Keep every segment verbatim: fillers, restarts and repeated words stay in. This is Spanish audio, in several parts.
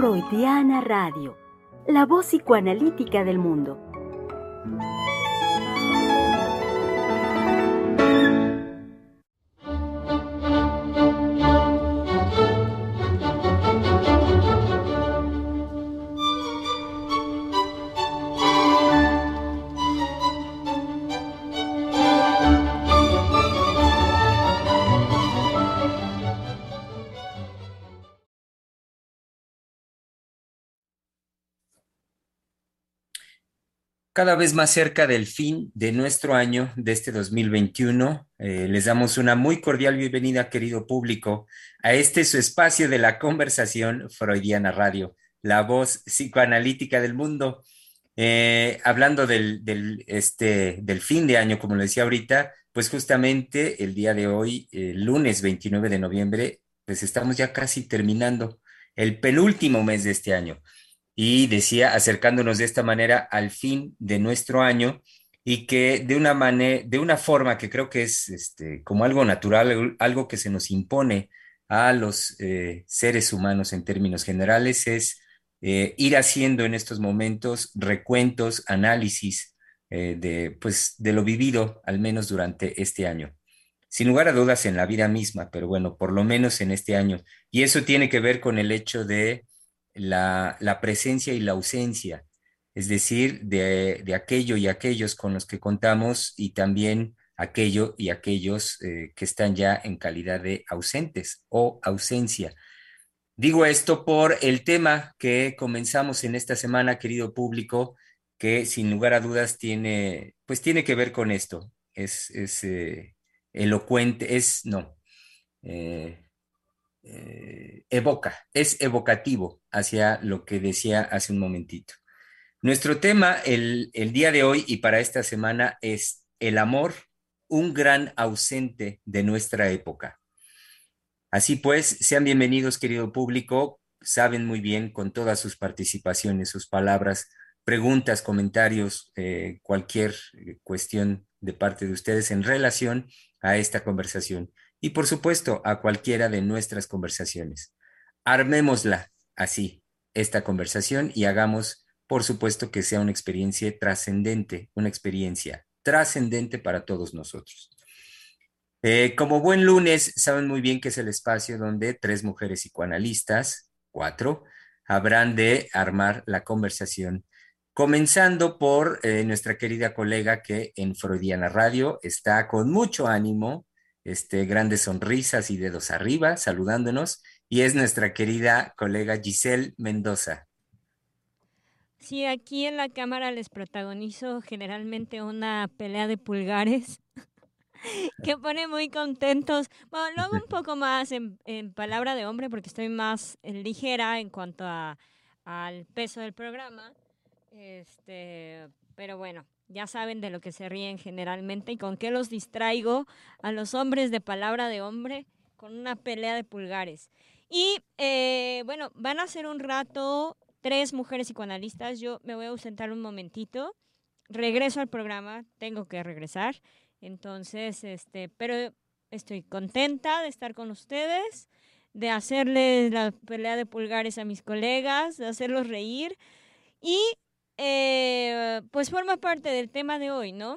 Freudiana Radio, la voz psicoanalítica del mundo. Cada vez más cerca del fin de nuestro año, de este dos mil veintiuno, eh, les damos una muy cordial bienvenida, querido público, a este su espacio de la conversación Freudiana Radio, la voz psicoanalítica del mundo. Eh, hablando del, del, este, del fin de año, como lo decía ahorita, pues justamente el día de hoy, el lunes veintinueve de noviembre, pues estamos ya casi terminando el penúltimo mes de este año. Y decía, acercándonos de esta manera al fin de nuestro año y que de una manera, de una forma que creo que es este, como algo natural, algo que se nos impone a los eh, seres humanos en términos generales, es eh, ir haciendo en estos momentos recuentos, análisis eh, de, pues, de lo vivido, al menos durante este año. Sin lugar a dudas en la vida misma, pero bueno, por lo menos en este año. Y eso tiene que ver con el hecho de la, la presencia y la ausencia, es decir, de, de aquello y aquellos con los que contamos y también aquello y aquellos eh, que están ya en calidad de ausentes o ausencia. Digo esto por el tema que comenzamos en esta semana, querido público, que sin lugar a dudas tiene, pues tiene que ver con esto. Es, es eh, elocuente, es, no, eh, eh, evoca, es evocativo hacia lo que decía hace un momentito. Nuestro tema el, el día de hoy y para esta semana es el amor, un gran ausente de nuestra época. Así pues, sean bienvenidos, querido público. Saben muy bien con todas sus participaciones, sus palabras, preguntas, comentarios, eh, cualquier cuestión de parte de ustedes en relación a esta conversación y, por supuesto, a cualquiera de nuestras conversaciones. Armémosla así, esta conversación, y hagamos, por supuesto, que sea una experiencia trascendente, una experiencia trascendente para todos nosotros. Eh, como buen lunes, saben muy bien que es el espacio donde tres mujeres psicoanalistas, cuatro, habrán de armar la conversación, comenzando por eh, nuestra querida colega que en Freudiana Radio está con mucho ánimo, este, grandes sonrisas y dedos arriba, saludándonos, y es nuestra querida colega Giselle Mendoza. Sí, aquí en la cámara les protagonizo generalmente una pelea de pulgares que pone muy contentos. Bueno, lo hago un poco más en, en palabra de hombre porque estoy más eh, ligera en cuanto a, al peso del programa. Este, pero bueno, ya saben de lo que se ríen generalmente y con qué los distraigo a los hombres de palabra de hombre con una pelea de pulgares. Y eh, bueno, van a ser un rato tres mujeres psicoanalistas. Yo me voy a ausentar un momentito. Regreso al programa, tengo que regresar. Entonces, este, pero estoy contenta de estar con ustedes, de hacerles la pelea de pulgares a mis colegas, de hacerlos reír y eh, pues forma parte del tema de hoy, ¿no?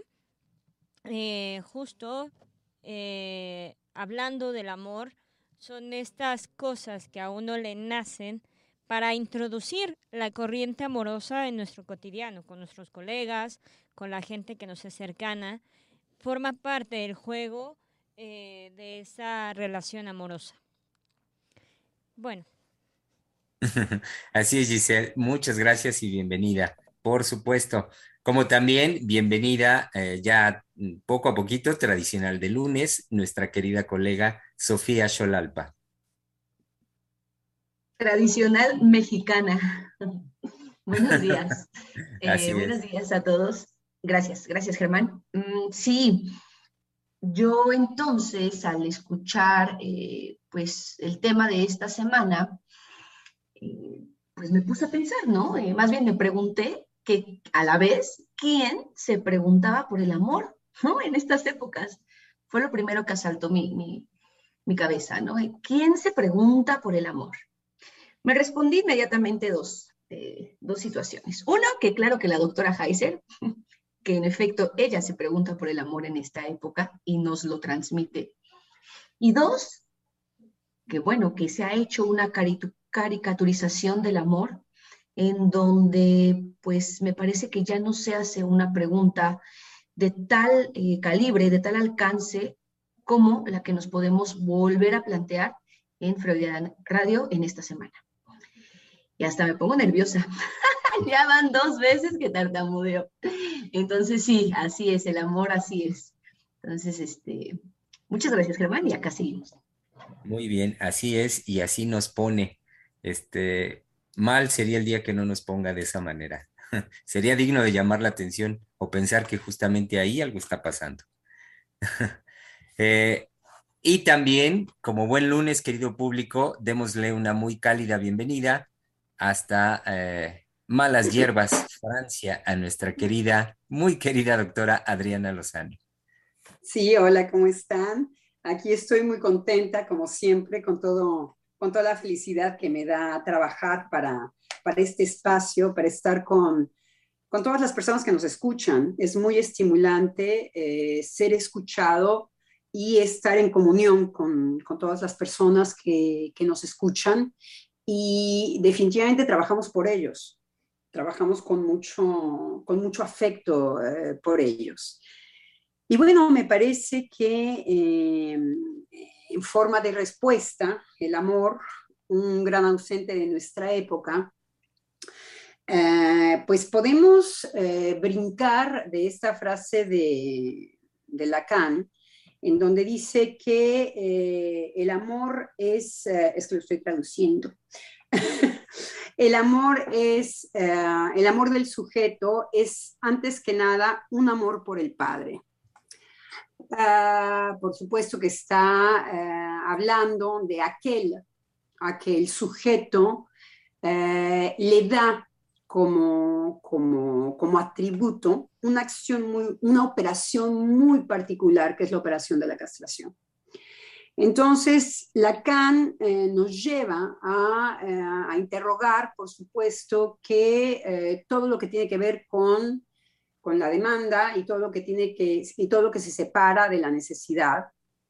Eh, justo eh, hablando del amor, son estas cosas que a uno le nacen para introducir la corriente amorosa en nuestro cotidiano, con nuestros colegas, con la gente que nos es cercana. Forma parte del juego eh, de esa relación amorosa. Bueno. Así es, Giselle. Muchas gracias y bienvenida. Por supuesto. Como también bienvenida eh, ya poco a poquito, tradicional de lunes, nuestra querida colega Sofía Xolalpa. Tradicional mexicana. Buenos días. Así eh, buenos es. días a todos. Gracias, gracias Germán. Mm, sí, yo entonces al escuchar eh, pues el tema de esta semana, eh, pues me puse a pensar, ¿no? Eh, más bien me pregunté que a la vez, ¿quién se preguntaba por el amor, ¿no? En estas épocas. Fue lo primero que asaltó mi, mi, mi cabeza, ¿no? ¿Quién se pregunta por el amor? Me respondí inmediatamente dos, eh, dos situaciones. Una, que claro que la doctora Heiser, que en efecto ella se pregunta por el amor en esta época y nos lo transmite. Y dos, que bueno, que se ha hecho una caricaturización del amor en donde pues me parece que ya no se hace una pregunta de tal eh, calibre, de tal alcance como la que nos podemos volver a plantear en Freudiana Radio en esta semana. Y hasta me pongo nerviosa. Ya van dos veces que tartamudeo. Entonces sí, así es, el amor así es. Entonces, este, muchas gracias, Germán, y acá seguimos. Muy bien, así es y así nos pone. Este, mal sería el día que no nos ponga de esa manera. Sería digno de llamar la atención o pensar que justamente ahí algo está pasando. Eh, y también, como buen lunes, querido público, démosle una muy cálida bienvenida hasta eh, Malas Hierbas, Francia, a nuestra querida, muy querida doctora Adriana Lozano. Sí, hola, ¿cómo están? Aquí estoy muy contenta, como siempre, con todo, con toda la felicidad que me da trabajar para, para este espacio, para estar con, con todas las personas que nos escuchan. Es muy estimulante eh, ser escuchado y estar en comunión con, con todas las personas que, que nos escuchan y definitivamente trabajamos por ellos, trabajamos con mucho, con mucho afecto eh, por ellos. Y bueno, me parece que eh, en forma de respuesta, el amor, un gran ausente de nuestra época, eh, pues podemos eh, brincar de esta frase de, de Lacan, en donde dice que eh, el amor es, eh, es que lo estoy traduciendo, el amor es, eh, el amor del sujeto es antes que nada un amor por el padre. Uh, por supuesto que está uh, hablando de aquel a que el sujeto uh, le da como, como, como atributo una acción, muy, una operación muy particular, que es la operación de la castración. Entonces, Lacan eh, nos lleva a, eh, a interrogar, por supuesto, que eh, todo lo que tiene que ver con con la demanda y todo lo que tiene que y todo lo que se separa de la necesidad.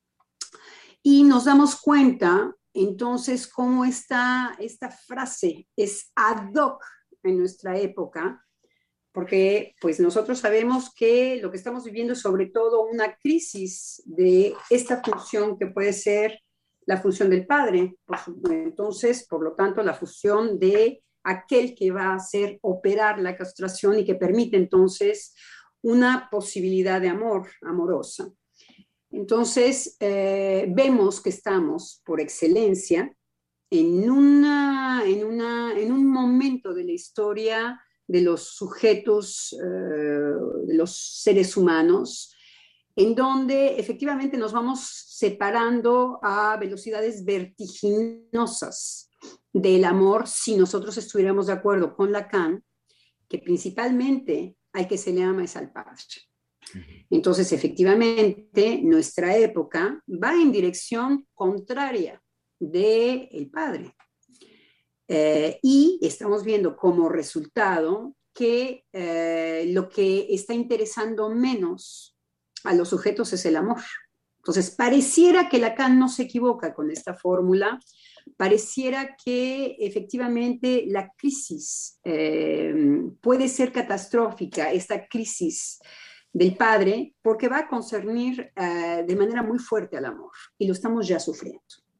Y nos damos cuenta entonces cómo esta, esta frase es ad hoc en nuestra época, porque pues nosotros sabemos que lo que estamos viviendo es sobre todo una crisis de esta función que puede ser la función del padre. Entonces, por lo tanto, la función de aquel que va a hacer operar la castración y que permite entonces una posibilidad de amor, amorosa. Entonces, eh, vemos que estamos, por excelencia, en, una, en, una, en un momento de la historia de los sujetos, eh, de los seres humanos, en donde efectivamente nos vamos separando a velocidades vertiginosas del amor, si nosotros estuviéramos de acuerdo con Lacan, que principalmente al que se le ama es al padre. Entonces, efectivamente, nuestra época va en dirección contraria del padre. Eh, y estamos viendo como resultado que eh, lo que está interesando menos a los sujetos es el amor. Entonces, pareciera que Lacan no se equivoca con esta fórmula, pareciera que efectivamente la crisis eh, puede ser catastrófica, esta crisis del padre, porque va a concernir eh, de manera muy fuerte al amor, y lo estamos ya sufriendo.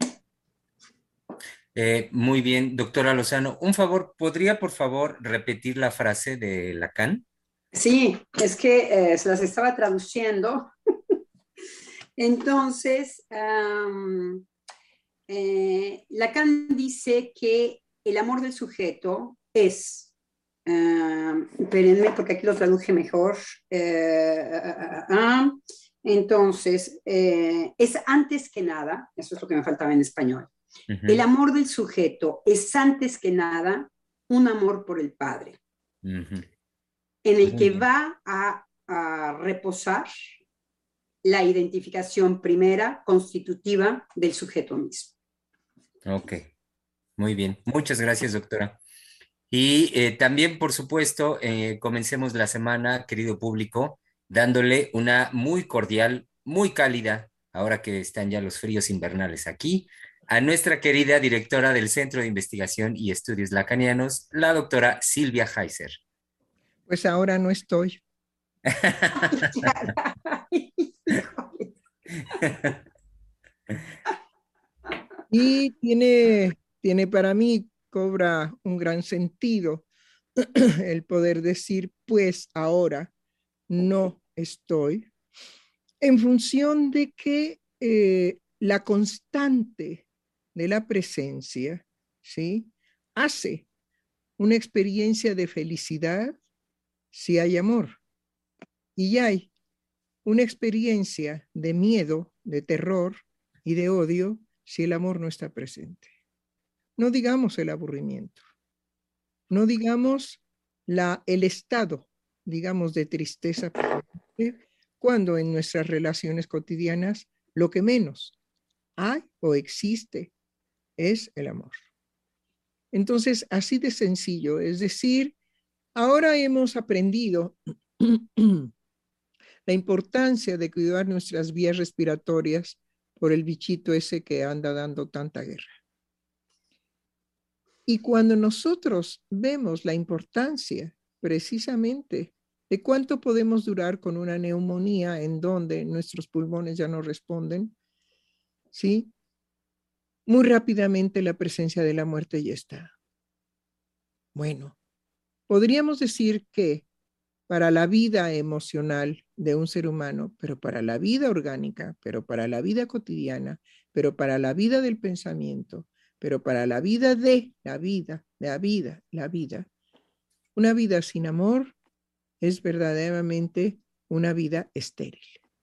Eh, muy bien, doctora Lozano. Un favor, ¿podría por favor repetir la frase de Lacan? Sí, es que eh, se las estaba traduciendo. Entonces, um, eh, Lacan dice que el amor del sujeto es, uh, espérenme porque aquí lo traduje mejor, uh, uh, uh, uh, entonces, eh, es antes que nada, eso es lo que me faltaba en español, uh-huh. El amor del sujeto es antes que nada un amor por el padre, uh-huh. En el que va a, a reposar la identificación primera constitutiva del sujeto mismo. Ok. Muy bien, muchas gracias, doctora. Y eh, también, por supuesto, eh, comencemos la semana, querido público, dándole una muy cordial, muy cálida, ahora que están ya los fríos invernales aquí, a nuestra querida directora del Centro de Investigación y Estudios Lacanianos, la doctora Silvia Heiser. Pues ahora no estoy. Y tiene, tiene para mí, cobra un gran sentido el poder decir, pues ahora no estoy, en función de que eh, la constante de la presencia, ¿sí?, hace una experiencia de felicidad si hay amor, y hay una experiencia de miedo, de terror y de odio si el amor no está presente. No digamos el aburrimiento, no digamos la, el estado, digamos, de tristeza, cuando en nuestras relaciones cotidianas lo que menos hay o existe es el amor. Entonces, así de sencillo, es decir, ahora hemos aprendido la importancia de cuidar nuestras vías respiratorias por el bichito ese que anda dando tanta guerra. Y cuando nosotros vemos la importancia precisamente de cuánto podemos durar con una neumonía en donde nuestros pulmones ya no responden, ¿sí?, muy rápidamente la presencia de la muerte ya está. Bueno, podríamos decir que para la vida emocional de un ser humano, pero para la vida orgánica, pero para la vida cotidiana, pero para la vida del pensamiento, pero para la vida de la vida, la vida, la vida, una vida sin amor es verdaderamente una vida estéril.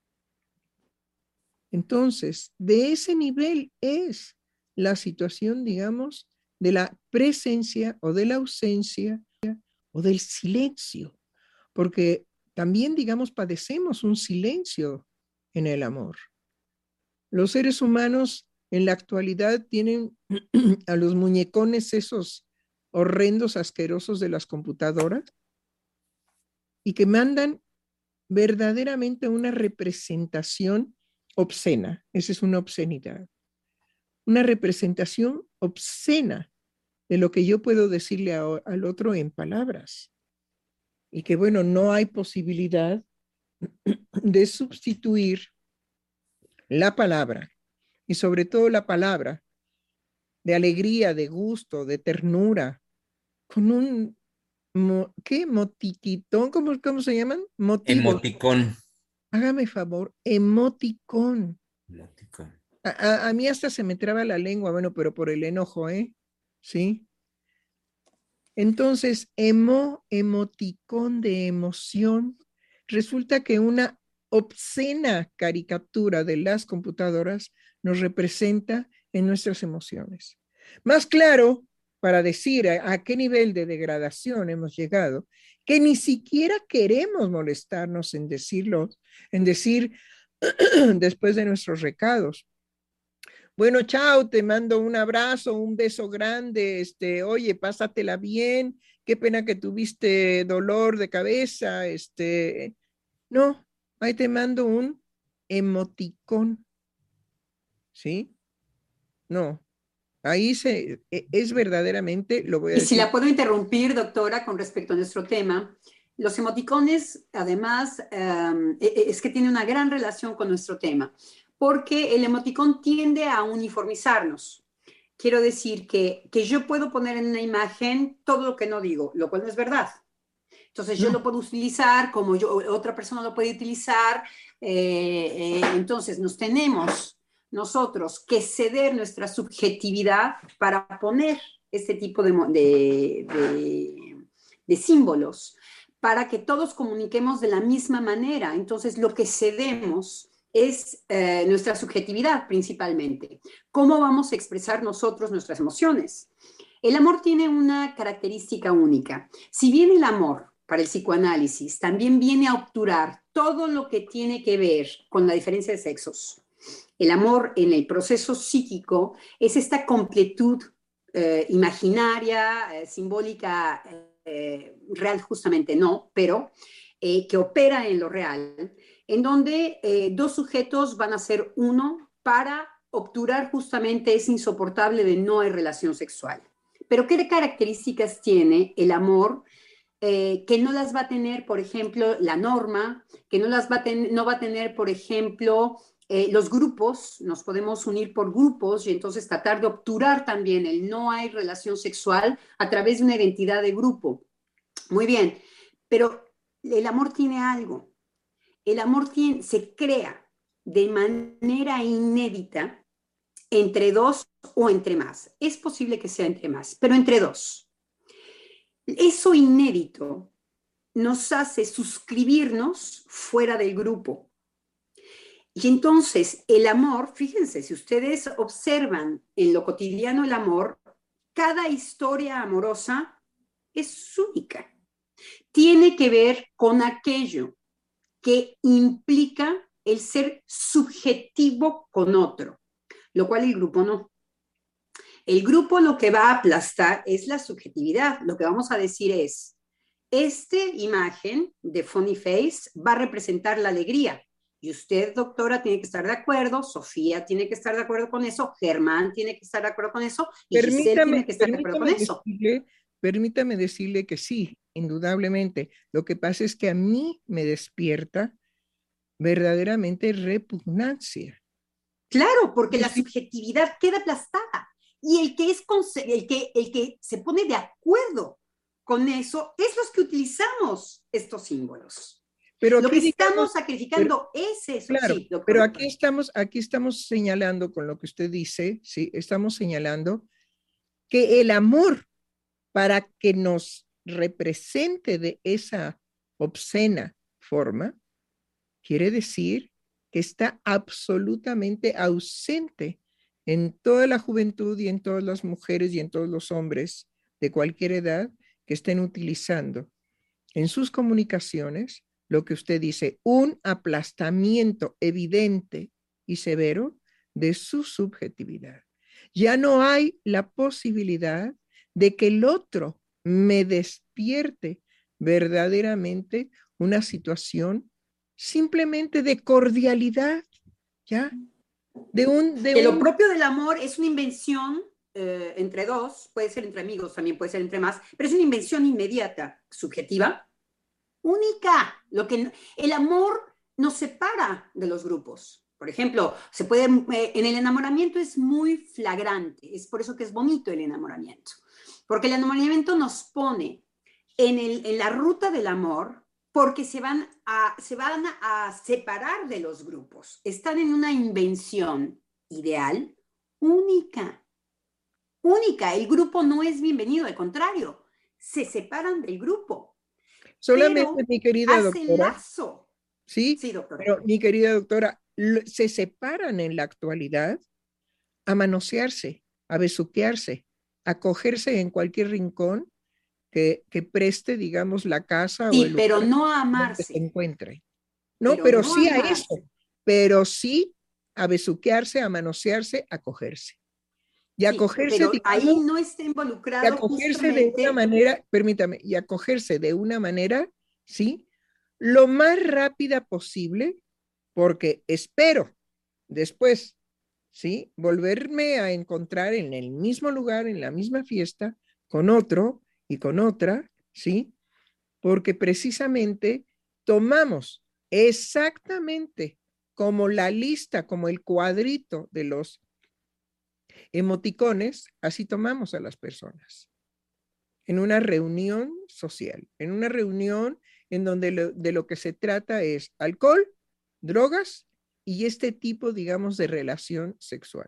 Entonces, de ese nivel es la situación, digamos, de la presencia o de la ausencia o del silencio, porque también, digamos, padecemos un silencio en el amor. Los seres humanos en la actualidad tienen a los muñecones esos horrendos, asquerosos de las computadoras y que mandan verdaderamente una representación obscena. Esa es una obscenidad. Una representación obscena de lo que yo puedo decirle a, al otro en palabras. Y que, bueno, no hay posibilidad de sustituir la palabra, y sobre todo la palabra de alegría, de gusto, de ternura, con un, ¿qué? Motiquitón, ¿cómo, cómo se llaman? Motivo. Emoticón. Hágame favor, emoticón. Emoticón. A, a, a mí hasta se me traba la lengua, bueno, pero por el enojo, ¿eh? ¿Sí? Entonces, emo, emoticón de emoción, resulta que una obscena caricatura de las computadoras nos representa en nuestras emociones. Más claro, para decir a, a qué nivel de degradación hemos llegado, que ni siquiera queremos molestarnos en decirlo, en decir después de nuestros recados. Bueno, chao, te mando un abrazo, un beso grande, este, oye, pásatela bien, qué pena que tuviste dolor de cabeza, este, no, ahí te mando un emoticón, ¿sí? No, ahí se, es verdaderamente, lo voy a y decir. si la puedo interrumpir, doctora, con respecto a nuestro tema, los emoticones, además, um, es que tiene una gran relación con nuestro tema, porque el emoticón tiende a uniformizarnos. Quiero decir que, que yo puedo poner en una imagen todo lo que no digo, lo cual no es verdad. Entonces yo no. lo puedo utilizar como yo, otra persona lo puede utilizar. Eh, eh, entonces nos tenemos nosotros que ceder nuestra subjetividad para poner este tipo de, de, de, de símbolos, para que todos comuniquemos de la misma manera. Entonces lo que cedemos es eh, nuestra subjetividad principalmente. ¿Cómo vamos a expresar nosotros nuestras emociones? El amor tiene una característica única. Si bien el amor, para el psicoanálisis, también viene a obturar todo lo que tiene que ver con la diferencia de sexos, el amor en el proceso psíquico es esta completud eh, imaginaria, eh, simbólica, eh, real justamente no, pero eh, que opera en lo real, en donde eh, dos sujetos van a ser uno para obturar justamente ese insoportable de no hay relación sexual. Pero ¿qué características tiene el amor eh, que no las va a tener, por ejemplo, la norma, que no, las va, a ten, no va a tener, por ejemplo, eh, los grupos? Nos podemos unir por grupos y entonces tratar de obturar también el no hay relación sexual a través de una identidad de grupo. Muy bien, pero el amor tiene algo. El amor tiene, se crea de manera inédita entre dos o entre más. Es posible que sea entre más, pero entre dos. Eso inédito nos hace suscribirnos fuera del grupo. Y entonces el amor, fíjense, si ustedes observan en lo cotidiano el amor, cada historia amorosa es única. Tiene que ver con aquello que implica el ser subjetivo con otro, lo cual el grupo no. El grupo lo que va a aplastar es la subjetividad. Lo que vamos a decir es, esta imagen de funny face va a representar la alegría. Y usted, doctora, tiene que estar de acuerdo, Sofía tiene que estar de acuerdo con eso, Germán tiene que estar de acuerdo con eso, y Giselle tiene que estar de acuerdo con eso. Decirle, permítame decirle que sí, indudablemente. Lo que pasa es que a mí me despierta verdaderamente repugnancia. Claro, porque la subjetividad queda aplastada. Y el que, es el, que, el que se pone de acuerdo con eso es los que utilizamos estos símbolos. Pero lo que estamos sacrificando pero, es eso. Claro, sí, pero aquí estamos, aquí estamos señalando con lo que usted dice, sí, estamos señalando que el amor, para que nos represente de esa obscena forma, quiere decir que está absolutamente ausente en toda la juventud y en todas las mujeres y en todos los hombres de cualquier edad que estén utilizando en sus comunicaciones lo que usted dice, un aplastamiento evidente y severo de su subjetividad. Ya no hay la posibilidad de que el otro me despierte verdaderamente una situación simplemente de cordialidad, ¿ya? De un, de que un... lo propio del amor es una invención eh, entre dos, puede ser entre amigos, también puede ser entre más, pero es una invención inmediata, subjetiva, única. Lo que, el amor nos separa de los grupos. Por ejemplo, se puede, eh, en el enamoramiento es muy flagrante, es por eso que es bonito el enamoramiento, porque el enamoramiento nos pone en, el, en la ruta del amor, porque se van, a, se van a separar de los grupos. Están en una invención ideal única. Única. El grupo no es bienvenido, al contrario, se separan del grupo. Solamente, pero mi querida hace doctora. Lazo. Sí, sí, doctora. Pero mi querida doctora, se separan en la actualidad a manosearse, a besuquearse, a cogerse en cualquier rincón que, que preste, digamos, la casa sí, o el lugar pero no a donde amarse. se encuentre. No, pero, pero no sí a, a eso, pero sí a besuquearse, a manosearse, a cogerse. Y a sí, cogerse, pero digamos, ahí no está y involucrado a cogerse justamente... de una manera, permítame, y a cogerse de una manera, ¿sí? Lo más rápida posible, porque espero después, ¿sí? Volverme a encontrar en el mismo lugar, en la misma fiesta, con otro y con otra, ¿sí? Porque precisamente tomamos exactamente como la lista, como el cuadrito de los emoticones, así tomamos a las personas. En una reunión social, en una reunión en donde lo, de lo que se trata es alcohol, drogas y este tipo, digamos, de relación sexual.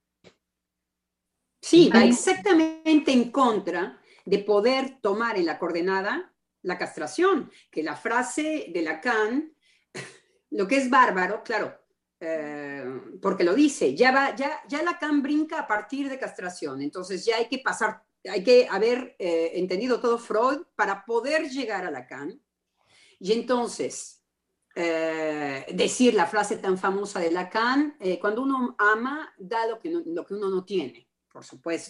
Sí, va exactamente en contra de poder tomar en la coordenada la castración, que la frase de Lacan, lo que es bárbaro, claro, eh, porque lo dice, ya, va, ya, ya Lacan brinca a partir de castración, entonces ya hay que pasar, hay que haber eh, entendido todo Freud para poder llegar a Lacan, y entonces eh, decir la frase tan famosa de Lacan, eh, cuando uno ama, da lo que, no, lo que uno no tiene, por supuesto.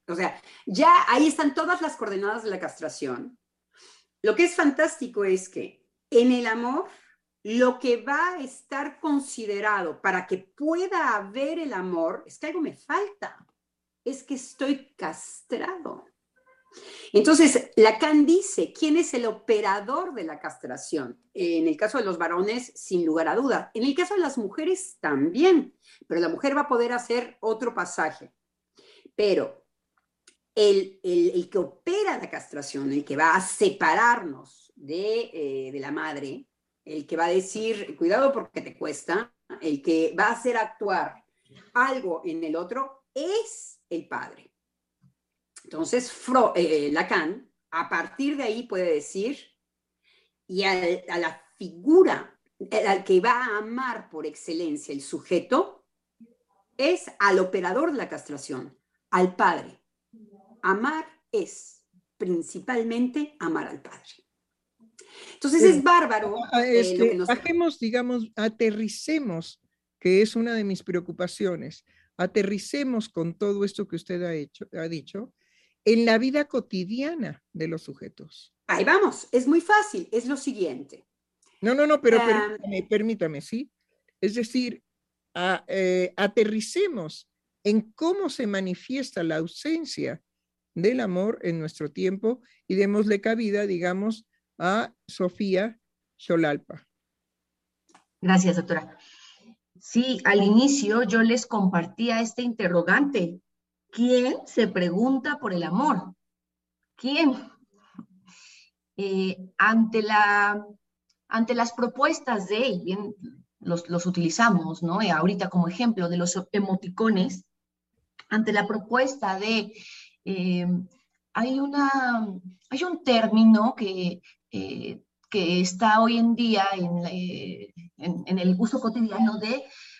O sea, ya ahí están todas las coordenadas de la castración. Lo que es fantástico es que en el amor, lo que va a estar considerado para que pueda haber el amor, es que algo me falta, es que estoy castrado. Entonces, Lacan dice, ¿quién es el operador de la castración? En el caso de los varones, sin lugar a duda. En el caso de las mujeres, también. Pero la mujer va a poder hacer otro pasaje. Pero el, el, el que opera la castración, el que va a separarnos de, eh, de la madre, el que va a decir, cuidado porque te cuesta, el que va a hacer actuar algo en el otro, es el padre. Entonces, Freud, eh, Lacan, a partir de ahí puede decir, y al, a la figura, al que va a amar por excelencia el sujeto, es al operador de la castración, al padre. Amar es principalmente amar al padre. Entonces es bárbaro. Este, eh, lo que nos... Bajemos, digamos, aterricemos, que es una de mis preocupaciones, aterricemos con todo esto que usted ha, hecho, ha dicho, en la vida cotidiana de los sujetos. Ahí vamos, es muy fácil, es lo siguiente. No, no, no, pero um, permítame, permítame, ¿sí? Es decir, a, eh, aterricemos en cómo se manifiesta la ausencia del amor en nuestro tiempo y démosle cabida, digamos, a Sofía Xolalpa. Gracias, doctora. Sí, al inicio yo les compartía este interrogante. ¿Quién se pregunta por el amor? ¿Quién? Eh, ante, la, ante las propuestas de, y bien, los, los utilizamos, ¿no? Eh, ahorita como ejemplo de los emoticones, ante la propuesta de, eh, hay, una, hay un término que, eh, que está hoy en día en, eh, en, en el uso cotidiano de,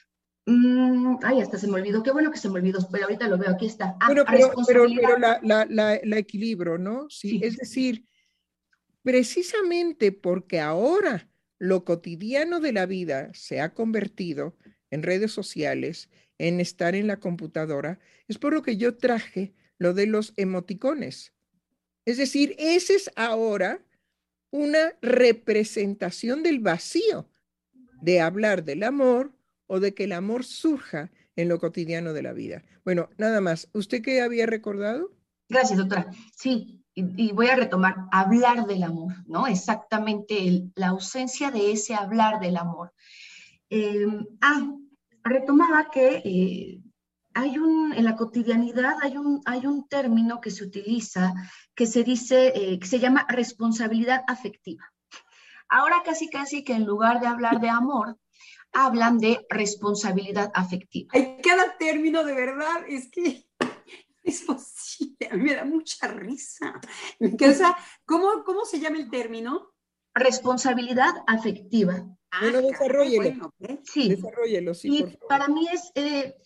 Mm, ay, hasta se me olvidó, qué bueno que se me olvidó, pero ahorita lo veo, aquí está. Ah, bueno, pero, pero, pero la, la, la, la equilibrio, ¿no? Sí, sí. Es decir, precisamente porque ahora lo cotidiano de la vida se ha convertido en redes sociales, en estar en la computadora, es por lo que yo traje lo de los emoticones. Es decir, ese es ahora una representación del vacío de hablar del amor o de que el amor surja en lo cotidiano de la vida. Bueno, nada más. ¿Usted qué había recordado? Gracias, doctora. Sí, y, y voy a retomar, hablar del amor, ¿no? Exactamente, el, la ausencia de ese hablar del amor. Eh, ah, retomaba que eh, hay un, en la cotidianidad hay un, hay un término que se utiliza, que se dice, eh, que se llama responsabilidad afectiva. Ahora casi casi que en lugar de hablar de amor, hablan de responsabilidad afectiva. Hay cada término de verdad, es que es posible, a mí me da mucha risa. O sea, ¿cómo, ¿Cómo se llama el término? Responsabilidad afectiva. Ah, bueno, desarrollelo. Bueno, ¿okay? Sí. Desarrollelo, sí, y por favor. Para mí es, eh,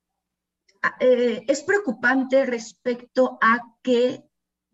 eh, es preocupante respecto a que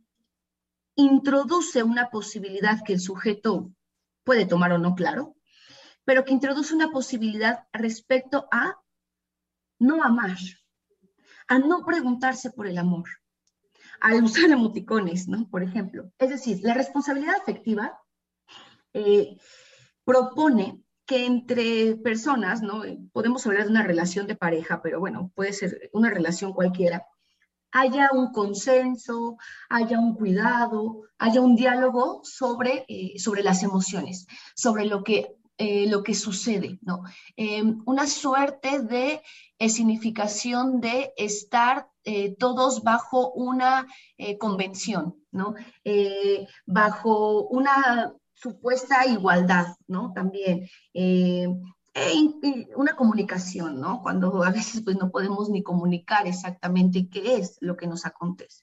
introduce una posibilidad que el sujeto puede tomar o no, claro, pero que introduce una posibilidad respecto a no amar, a no preguntarse por el amor, al usar emoticones, ¿no? Por ejemplo. Es decir, la responsabilidad afectiva eh, propone que entre personas, ¿no? Podemos hablar de una relación de pareja, pero bueno, puede ser una relación cualquiera, haya un consenso, haya un cuidado, haya un diálogo sobre, eh, sobre las emociones, sobre lo que Eh, lo que sucede, ¿no? Eh, una suerte de eh, significación de estar eh, todos bajo una eh, convención, ¿no? Eh, bajo una supuesta igualdad, ¿no? También. Eh, e, una comunicación, ¿no? Cuando a veces pues no podemos ni comunicar exactamente qué es lo que nos acontece.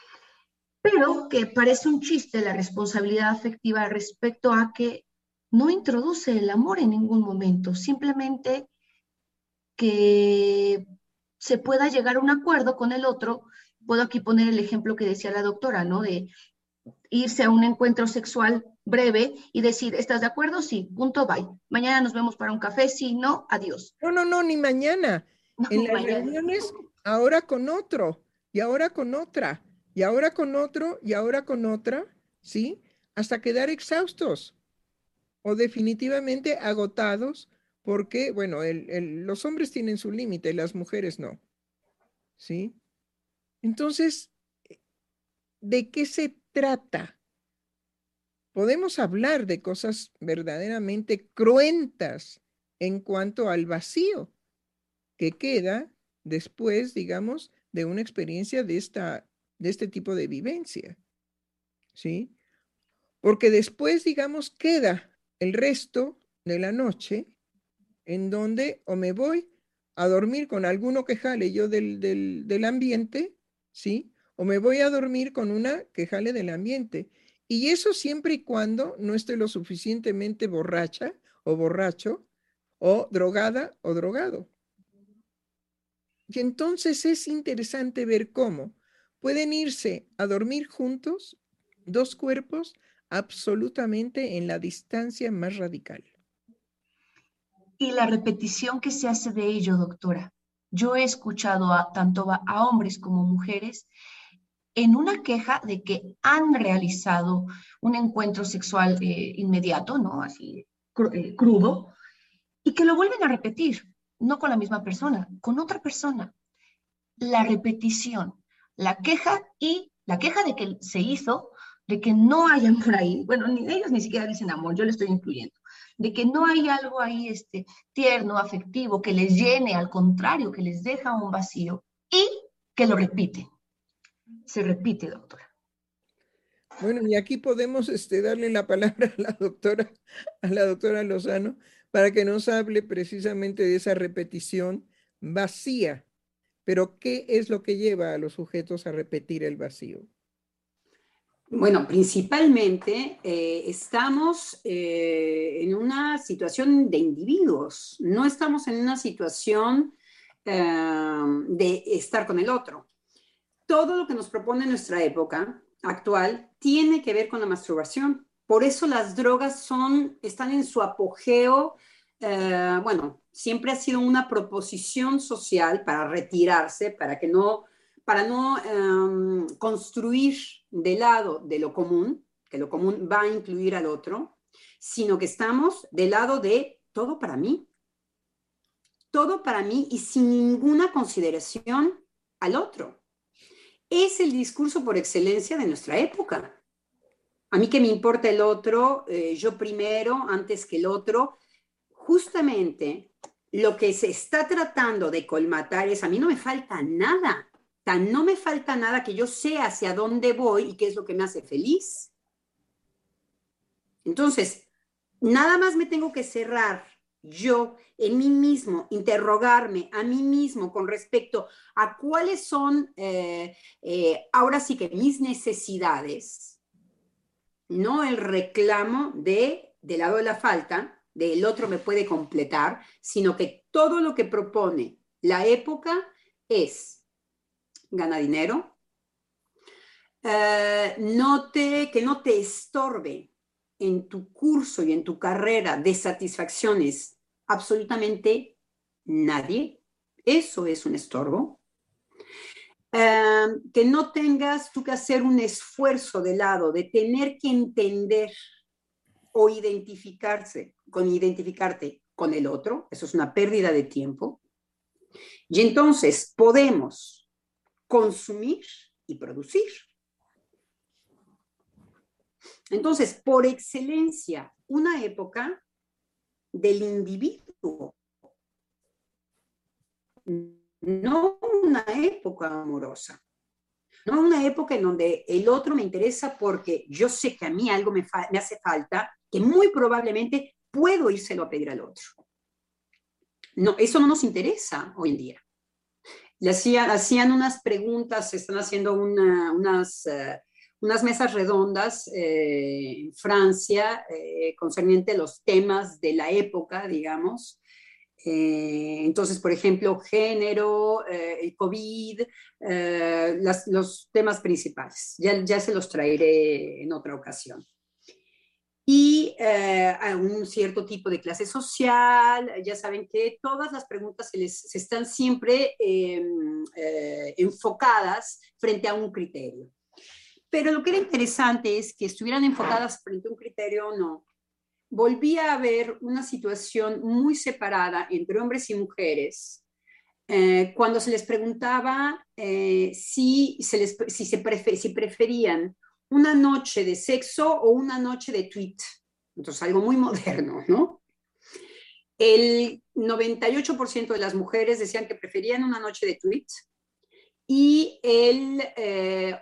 Pero que parece un chiste la responsabilidad afectiva respecto a que no introduce el amor en ningún momento, simplemente que se pueda llegar a un acuerdo con el otro. Puedo aquí poner el ejemplo que decía la doctora, ¿no? De irse a un encuentro sexual breve y decir, ¿estás de acuerdo? Sí, punto, bye. Mañana nos vemos para un café, sí, no, adiós. No, no, no, ni mañana. No, en las mañana. Reuniones, ahora con otro. y ahora con otra, y ahora con otro, y ahora con otra, ¿sí? Hasta quedar exhaustos o definitivamente agotados, porque, bueno, el, el, los hombres tienen su límite, las mujeres no, ¿sí? Entonces, ¿de qué se trata? Podemos hablar de cosas verdaderamente cruentas en cuanto al vacío que queda después, digamos, de una experiencia de, esta, de este tipo de vivencia, ¿sí? Porque después, digamos, queda el resto de la noche en donde o me voy a dormir con alguno que jale yo del, del, del ambiente, ¿sí? O me voy a dormir con una que jale del ambiente. Y eso siempre y cuando no esté lo suficientemente borracha o borracho, o drogada o drogado. Y entonces es interesante ver cómo pueden irse a dormir juntos dos cuerpos absolutamente en la distancia más radical. Y la repetición que se hace de ello, doctora. Yo he escuchado a, tanto a, a hombres como mujeres en una queja de que han realizado un encuentro sexual eh, inmediato, ¿no? Así cru, eh, crudo, y que lo vuelven a repetir, no con la misma persona, con otra persona. La repetición, la queja y la queja de que se hizo, de que no hay amor ahí, bueno, ni ellos ni siquiera dicen amor, yo le estoy incluyendo, de que no hay algo ahí este, tierno, afectivo, que les llene, al contrario, que les deja un vacío y que lo repiten. Se repite, doctora. Bueno, y aquí podemos este, darle la palabra a la doctora, a la doctora Lozano, para que nos hable precisamente de esa repetición vacía. Pero, ¿qué es lo que lleva a los sujetos a repetir el vacío? Bueno, principalmente eh, estamos eh, en una situación de individuos, no estamos en una situación eh, de estar con el otro. Todo lo que nos propone nuestra época actual tiene que ver con la masturbación. Por eso las drogas son, están en su apogeo. Eh, bueno, siempre ha sido una proposición social para retirarse, para que no, para no eh, construir de lado de lo común, que lo común va a incluir al otro, sino que estamos del lado de todo para mí. Todo para mí y sin ninguna consideración al otro. Es el discurso por excelencia de nuestra época. A mí que me importa el otro, eh, yo primero, antes que el otro. Justamente lo que se está tratando de colmatar es, a mí no me falta nada. Tan no me falta nada que yo sé hacia dónde voy y qué es lo que me hace feliz. Entonces, nada más me tengo que cerrar yo en mí mismo, interrogarme a mí mismo con respecto a cuáles son, eh, eh, ahora sí que mis necesidades, no el reclamo de, del lado de la falta, del otro me puede completar, sino que todo lo que propone la época es gana dinero, eh, no te, que no te estorbe en tu curso y en tu carrera de satisfacciones absolutamente nadie. Eso es un estorbo. Eh, que no tengas tú que hacer un esfuerzo de lado, de tener que entender o identificarse, con identificarte con el otro. Eso es una pérdida de tiempo. Y entonces podemos consumir y producir. Entonces, por excelencia, una época del individuo, no una época amorosa, no una época en donde el otro me interesa porque yo sé que a mí algo me, me hace falta, que muy probablemente puedo írselo a pedir al otro. No, eso no nos interesa hoy en día. Le hacían, hacían unas preguntas, se están haciendo una, unas... Uh, unas mesas redondas eh, en Francia eh, concerniente a los temas de la época, digamos. Eh, entonces, por ejemplo, género, eh, el COVID, eh, las, los temas principales. Ya, ya se los traeré en otra ocasión. Y eh, a un cierto tipo de clase social. Ya saben que todas las preguntas se, les, se están siempre eh, eh, enfocadas frente a un criterio. Pero lo que era interesante es que estuvieran enfocadas frente a un criterio o no. Volvía a haber una situación muy separada entre hombres y mujeres eh, cuando se les preguntaba eh, si, se les, si, se prefer, si preferían una noche de sexo o una noche de tweet. Entonces, algo muy moderno, ¿no? El noventa y ocho por ciento de las mujeres decían que preferían una noche de tweet y el eh,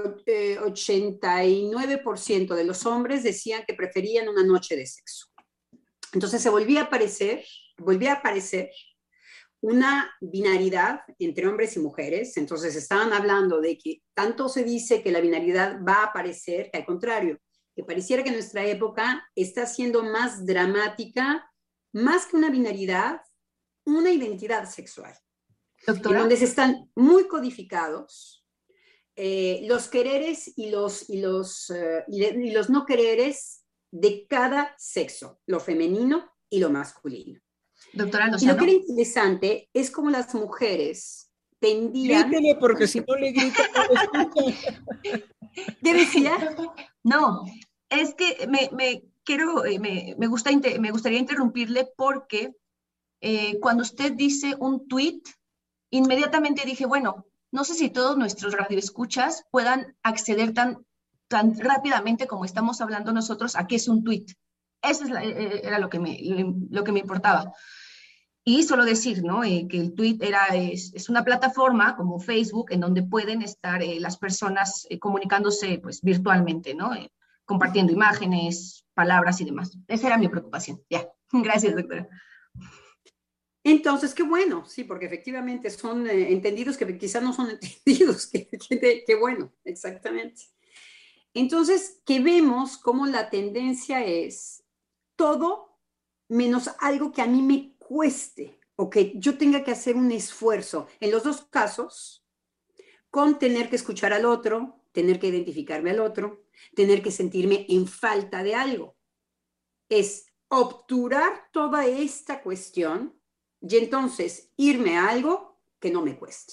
ochenta y nueve por ciento de los hombres decían que preferían una noche de sexo. Entonces se volvía a aparecer, volvía a aparecer una binaridad entre hombres y mujeres. Entonces estaban hablando de que tanto se dice que la binaridad va a aparecer, que al contrario, que pareciera que nuestra época está siendo más dramática, más que una binaridad, una identidad sexual. Doctora, en donde se están muy codificados eh, los quereres y los, y, los, uh, y, y los no quereres de cada sexo, lo femenino y lo masculino. Doctora Lozano. Y lo que era interesante es cómo las mujeres tendían... Grítele, porque si no le grito, no le escucha. ¿Qué decía? No, es que me, me, quiero, me, me, gusta, me gustaría interrumpirle porque eh, cuando usted dice un tweet, inmediatamente dije, bueno, no sé si todos nuestros radioescuchas puedan acceder tan, tan rápidamente como estamos hablando nosotros a qué es un tweet. Eso es la, era lo que, me, lo que me importaba. Y solo decir, ¿no? Eh, que el tweet era, es, es una plataforma como Facebook en donde pueden estar eh, las personas eh, comunicándose pues, virtualmente, ¿no? Eh, compartiendo imágenes, palabras y demás. Esa era mi preocupación. Ya, gracias, doctora. Entonces, qué bueno, sí, porque efectivamente son eh, entendidos que quizás no son entendidos, qué que, que bueno, exactamente. Entonces, que vemos cómo la tendencia es todo menos algo que a mí me cueste o que yo tenga que hacer un esfuerzo. En los dos casos, con tener que escuchar al otro, tener que identificarme al otro, tener que sentirme en falta de algo. Es obturar toda esta cuestión y entonces irme a algo que no me cueste.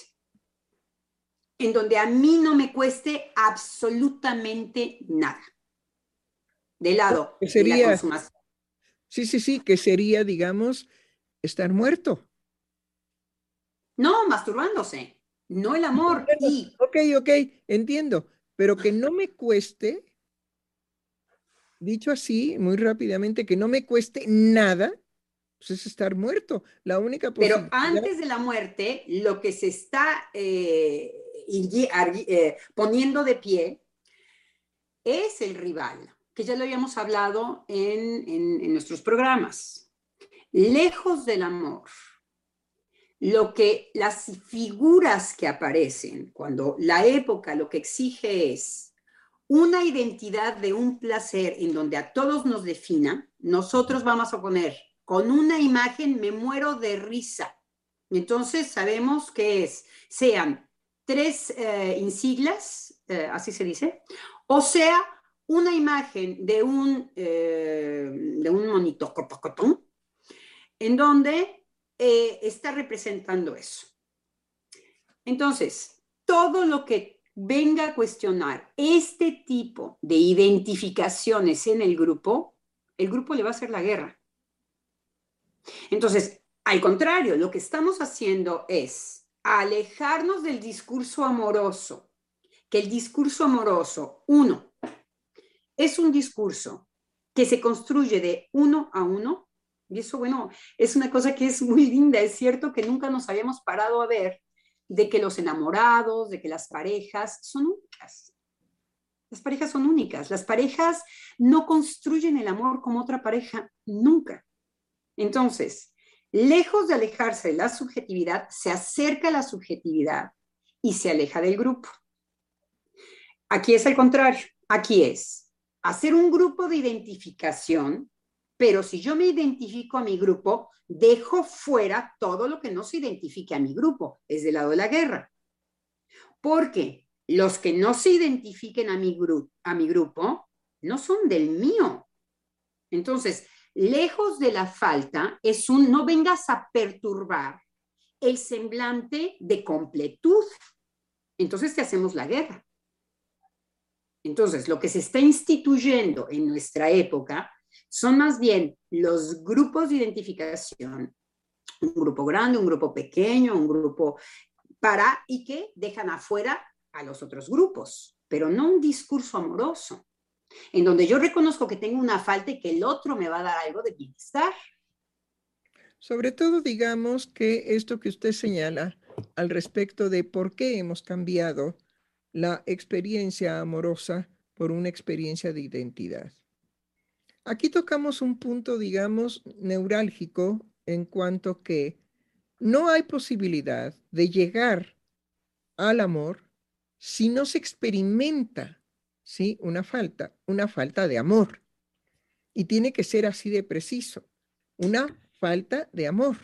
En donde a mí no me cueste absolutamente nada. De lado sería, de la consumación. Sí, sí, sí, que sería, digamos, estar muerto. No, masturbándose. No el amor. Y... Ok, ok, entiendo. Pero que no me cueste, dicho así, muy rápidamente, que no me cueste nada, pues es estar muerto. La única posibilidad... Pero antes de la muerte, lo que se está eh, eh, poniendo de pie es el rival, que ya lo habíamos hablado en, en, en nuestros programas. Lejos del amor, lo que las figuras que aparecen cuando la época lo que exige es una identidad de un placer en donde a todos nos defina, nosotros vamos a poner con una imagen me muero de risa. Entonces sabemos que es, sean tres eh, insiglas, eh, así se dice, o sea, una imagen de un, eh, de un monito en donde eh, está representando eso. Entonces, todo lo que venga a cuestionar este tipo de identificaciones en el grupo, el grupo le va a hacer la guerra. Entonces, al contrario, lo que estamos haciendo es alejarnos del discurso amoroso, que el discurso amoroso, uno, es un discurso que se construye de uno a uno, y eso, bueno, es una cosa que es muy linda. Es cierto que nunca nos habíamos parado a ver de que los enamorados, de que las parejas son únicas. Las parejas son únicas. Las parejas no construyen el amor como otra pareja nunca. Entonces, lejos de alejarse de la subjetividad, se acerca a la subjetividad y se aleja del grupo. Aquí es al contrario. Aquí es hacer un grupo de identificación, pero si yo me identifico a mi grupo, dejo fuera todo lo que no se identifique a mi grupo. Es del lado de la guerra. Porque los que no se identifiquen a mi, gru- a mi grupo no son del mío. Entonces, lejos de la falta, es un no vengas a perturbar el semblante de completud. Entonces te hacemos la guerra. Entonces, lo que se está instituyendo en nuestra época son más bien los grupos de identificación, un grupo grande, un grupo pequeño, un grupo para, y que dejan afuera a los otros grupos, pero no un discurso amoroso, en donde yo reconozco que tengo una falta y que el otro me va a dar algo de bienestar. Sobre todo, digamos que esto que usted señala al respecto de por qué hemos cambiado la experiencia amorosa por una experiencia de identidad. Aquí tocamos un punto, digamos, neurálgico en cuanto que no hay posibilidad de llegar al amor si no se experimenta, ¿sí? Una falta, una falta de amor. Y tiene que ser así de preciso, una falta de amor.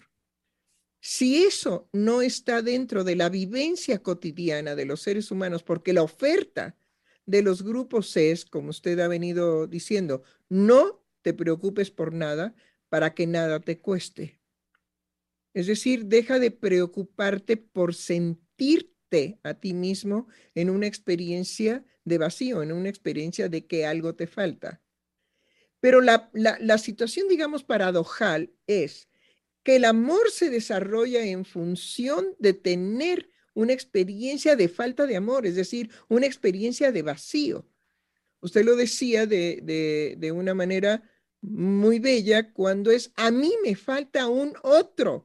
Si eso no está dentro de la vivencia cotidiana de los seres humanos, porque la oferta de los grupos es, como usted ha venido diciendo, no te preocupes por nada para que nada te cueste. Es decir, deja de preocuparte por sentirte a ti mismo en una experiencia de vacío, en una experiencia de que algo te falta. Pero la, la, la situación, digamos, paradojal es que el amor se desarrolla en función de tener una experiencia de falta de amor, es decir, una experiencia de vacío. Usted lo decía de, de, de una manera muy bella cuando es, a mí me falta un otro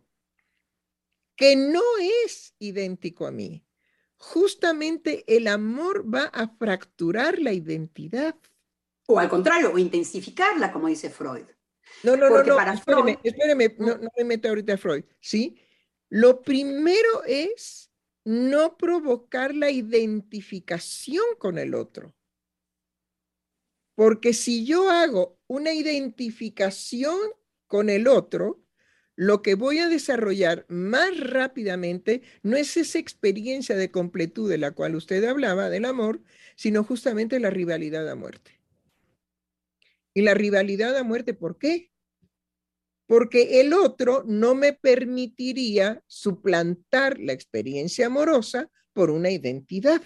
que no es idéntico a mí. Justamente el amor va a fracturar la identidad. O al contrario, o intensificarla, como dice Freud. No, no, Porque no, no, para espéreme, Freud, espéreme, no, no me meta ahorita a Freud, ¿sí? Lo primero es no provocar la identificación con el otro. Porque si yo hago una identificación con el otro, lo que voy a desarrollar más rápidamente no es esa experiencia de completud de la cual usted hablaba, del amor, sino justamente la rivalidad a muerte. Y la rivalidad a muerte, ¿por qué? Porque el otro no me permitiría suplantar la experiencia amorosa por una identidad.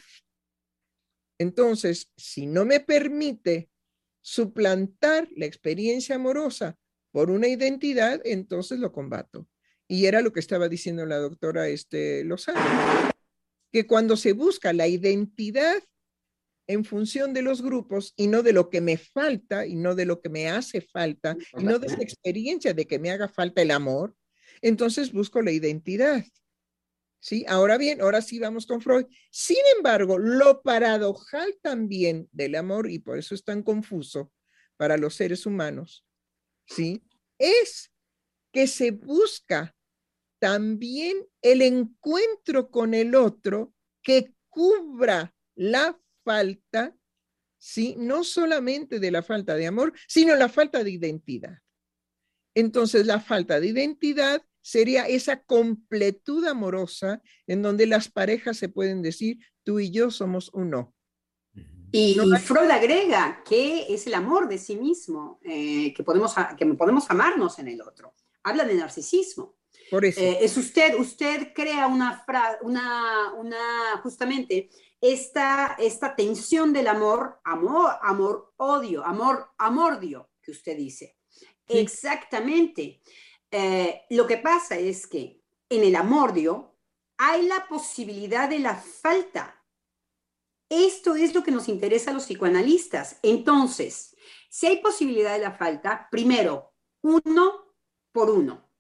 Entonces, si no me permite suplantar la experiencia amorosa por una identidad, entonces lo combato. Y era lo que estaba diciendo la doctora este, Lozano, que cuando se busca la identidad en función de los grupos y no de lo que me falta y no de lo que me hace falta y no de esa experiencia de que me haga falta el amor, entonces busco la identidad. ¿Sí? Ahora bien, ahora sí vamos con Freud. Sin embargo, lo paradojal también del amor, y por eso es tan confuso para los seres humanos, ¿sí? Es que se busca también el encuentro con el otro que cubra la falta, ¿sí? No solamente de la falta de amor, sino la falta de identidad. Entonces, la falta de identidad sería esa completud amorosa en donde las parejas se pueden decir, tú y yo somos uno. Y, no y hay... Freud agrega que es el amor de sí mismo, eh, que, podemos, que podemos amarnos en el otro. Habla de narcisismo. Por eso. Eh, es usted, usted crea una, fra, una, una justamente esta, esta tensión del amor, amor, amor, odio, amor, amordio, que usted dice. Sí. Exactamente. Eh, lo que pasa es que en el amordio hay la posibilidad de la falta. Esto es lo que nos interesa a los psicoanalistas. Entonces, si hay posibilidad de la falta, primero, uno por uno.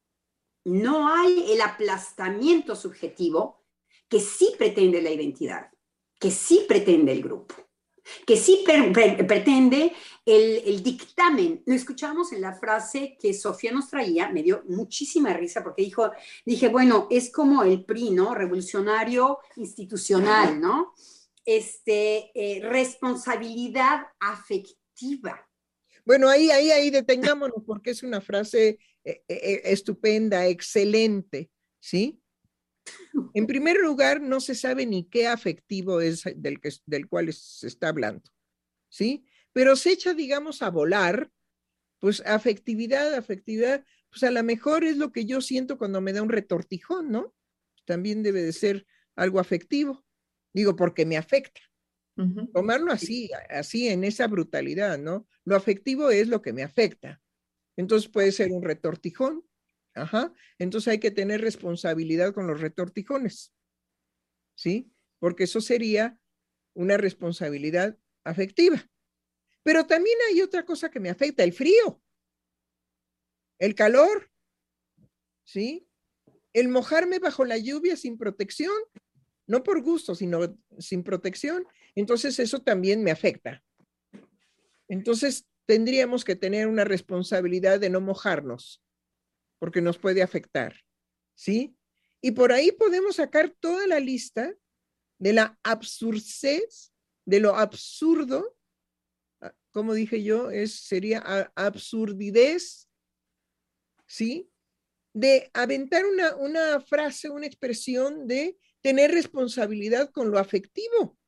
No hay el aplastamiento subjetivo que sí pretende la identidad, que sí pretende el grupo, que sí pre pre pretende el, el dictamen. Lo escuchamos en la frase que Sofía nos traía, me dio muchísima risa porque dijo, dije, bueno, es como el P R I, ¿no? Revolucionario institucional, ¿no? Este, eh, responsabilidad afectiva. Bueno, ahí, ahí, ahí detengámonos porque es una frase eh, eh, estupenda, excelente, ¿sí? En primer lugar, no se sabe ni qué afectivo es del, que, del cual se está hablando, ¿sí? Pero se echa, digamos, a volar Pues afectividad, afectividad, pues a lo mejor es lo que yo siento cuando me da un retortijón, ¿no? También debe de ser algo afectivo. Digo, porque me afecta. Uh-huh. Tomarlo así, así en esa brutalidad, ¿no? Lo afectivo es lo que me afecta. Entonces puede ser un retortijón. Ajá. Entonces hay que tener responsabilidad con los retortijones. ¿Sí? Porque eso sería una responsabilidad afectiva. Pero también hay otra cosa que me afecta, el frío, el calor, ¿sí? El mojarme bajo la lluvia sin protección, no por gusto, sino sin protección. Entonces eso también me afecta. Entonces tendríamos que tener una responsabilidad de no mojarnos, porque nos puede afectar, ¿sí? Y por ahí podemos sacar toda la lista de la absurdez, de lo absurdo, como dije yo, es, sería absurdidez, ¿sí? De aventar una, una frase, una expresión de tener responsabilidad con lo afectivo.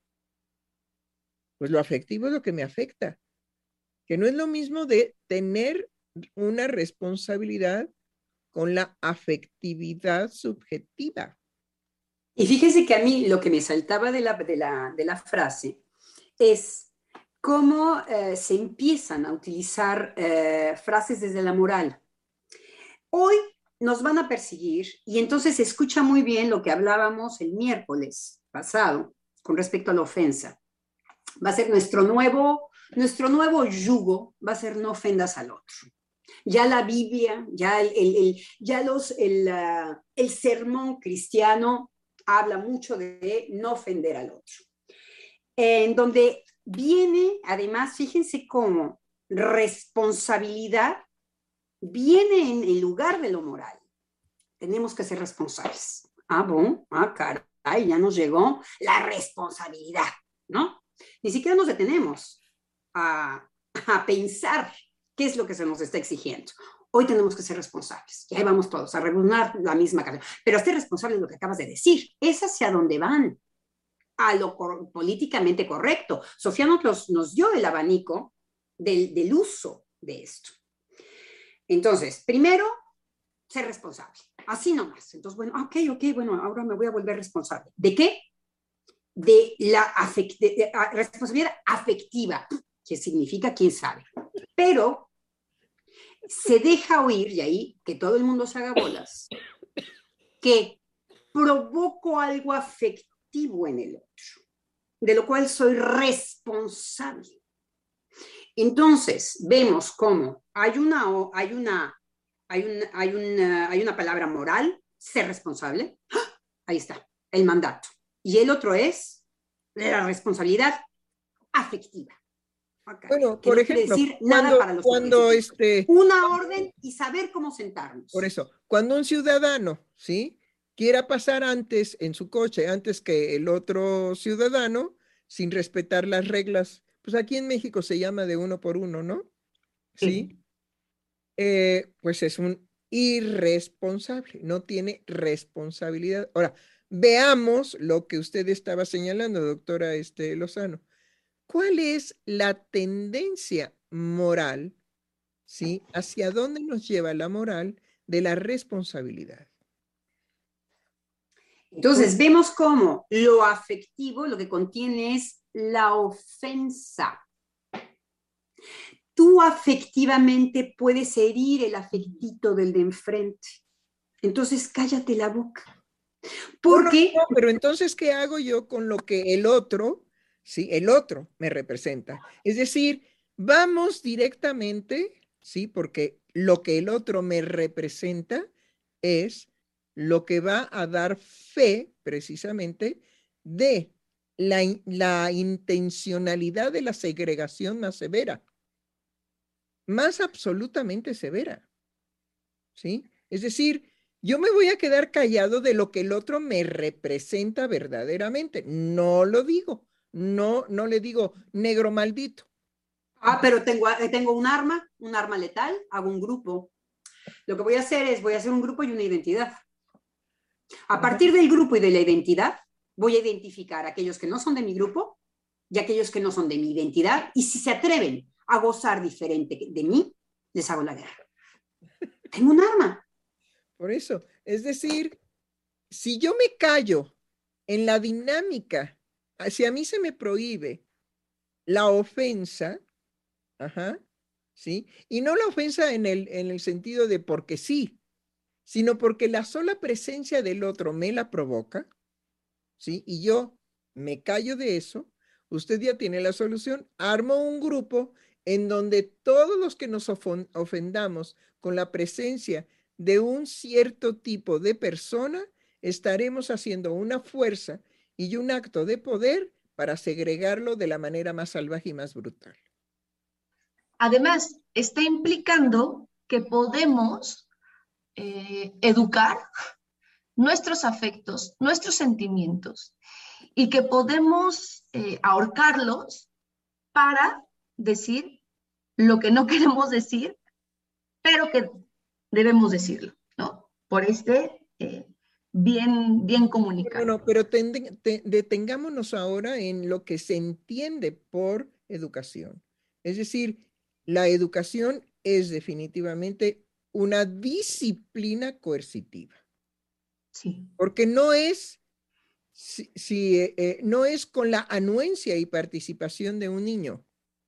Pues lo afectivo es lo que me afecta, que no es lo mismo de tener una responsabilidad con la afectividad subjetiva. Y fíjese que a mí lo que me saltaba de la, de la, de la frase es cómo eh, se empiezan a utilizar eh, frases desde la moral. Hoy nos van a perseguir y entonces se escucha muy bien lo que hablábamos el miércoles pasado con respecto a la ofensa. Va a ser nuestro nuevo, nuestro nuevo yugo, va a ser no ofendas al otro. Ya la Biblia, ya el, el, el, ya los, el, uh, el sermón cristiano habla mucho de no ofender al otro. En donde viene, además, fíjense cómo responsabilidad viene en el lugar de lo moral. Tenemos que ser responsables. Ah, bon, ah, caray, ya nos llegó la responsabilidad, ¿no? Ni siquiera nos detenemos a, a pensar qué es lo que se nos está exigiendo. Hoy tenemos que ser responsables. Y ahí vamos todos a regular la misma canción. Pero ser responsable de lo que acabas de decir. Es hacia dónde van. A lo cor- políticamente correcto. Sofía nos, nos dio el abanico del, del uso de esto. Entonces, primero, ser responsable. Así nomás. Entonces, bueno, ok, ok, bueno, ahora me voy a volver responsable. ¿De qué? De la afect- de, de, a, responsabilidad afectiva, que significa quién sabe. Pero se deja oír, y ahí que todo el mundo se haga bolas, que provoco algo afectivo en el otro, de lo cual soy responsable. Entonces, vemos cómo hay una, hay una, hay una, hay una, hay una palabra moral, ser responsable. ¡Ah! Ahí está, el mandato. Y el otro es la responsabilidad afectiva. Okay. Bueno, que por no ejemplo, quiere decir cuando, nada para los cuando este, una orden y saber cómo sentarnos. Por eso, cuando un ciudadano, ¿sí?, quiera pasar antes en su coche, antes que el otro ciudadano, sin respetar las reglas, pues aquí en México se llama de uno por uno, ¿no? Sí. sí. Eh, pues es un irresponsable, no tiene responsabilidad. Ahora, veamos lo que usted estaba señalando, doctora este, Lozano. ¿Cuál es la tendencia moral, ¿sí? ¿Hacia dónde nos lleva la moral de la responsabilidad? Entonces, vemos cómo lo afectivo lo que contiene es la ofensa. Tú afectivamente puedes herir el afectito del de enfrente. Entonces, cállate la boca. Porque... No, no, pero entonces, ¿qué hago yo con lo que el otro, sí, el otro me representa? Es decir, vamos directamente, sí, porque lo que el otro me representa es lo que va a dar fe, precisamente, de la, la intencionalidad de la segregación más severa, más absolutamente severa, ¿sí? Es decir, yo me voy a quedar callado de lo que el otro me representa verdaderamente. No lo digo, no, no le digo negro maldito. Ah, pero tengo, tengo un arma, un arma letal, hago un grupo. Lo que voy a hacer es, voy a hacer un grupo y una identidad. A partir del grupo y de la identidad, voy a identificar a aquellos que no son de mi grupo y a aquellos que no son de mi identidad. Y si se atreven a gozar diferente de mí, les hago la guerra. Tengo un arma. Por eso, es decir, si yo me callo en la dinámica, si a mí se me prohíbe la ofensa, ajá, ¿sí? Y no la ofensa en el, en el sentido de porque sí, sino porque la sola presencia del otro me la provoca, ¿sí? Y yo me callo de eso, usted ya tiene la solución. Armo un grupo en donde todos los que nos ofendamos con la presencia de un cierto tipo de persona, estaremos haciendo una fuerza y un acto de poder para segregarlo de la manera más salvaje y más brutal. Además, está implicando que podemos eh, educar nuestros afectos, nuestros sentimientos, y que podemos eh, ahorcarlos para decir lo que no queremos decir, pero que debemos decirlo, ¿no? Por este eh, bien, bien comunicado. No, no, pero ten, te, detengámonos ahora en lo que se entiende por educación. Es decir, la educación es definitivamente una disciplina coercitiva. Sí. Porque no es, si, si, eh, no es con la anuencia y participación de un niño.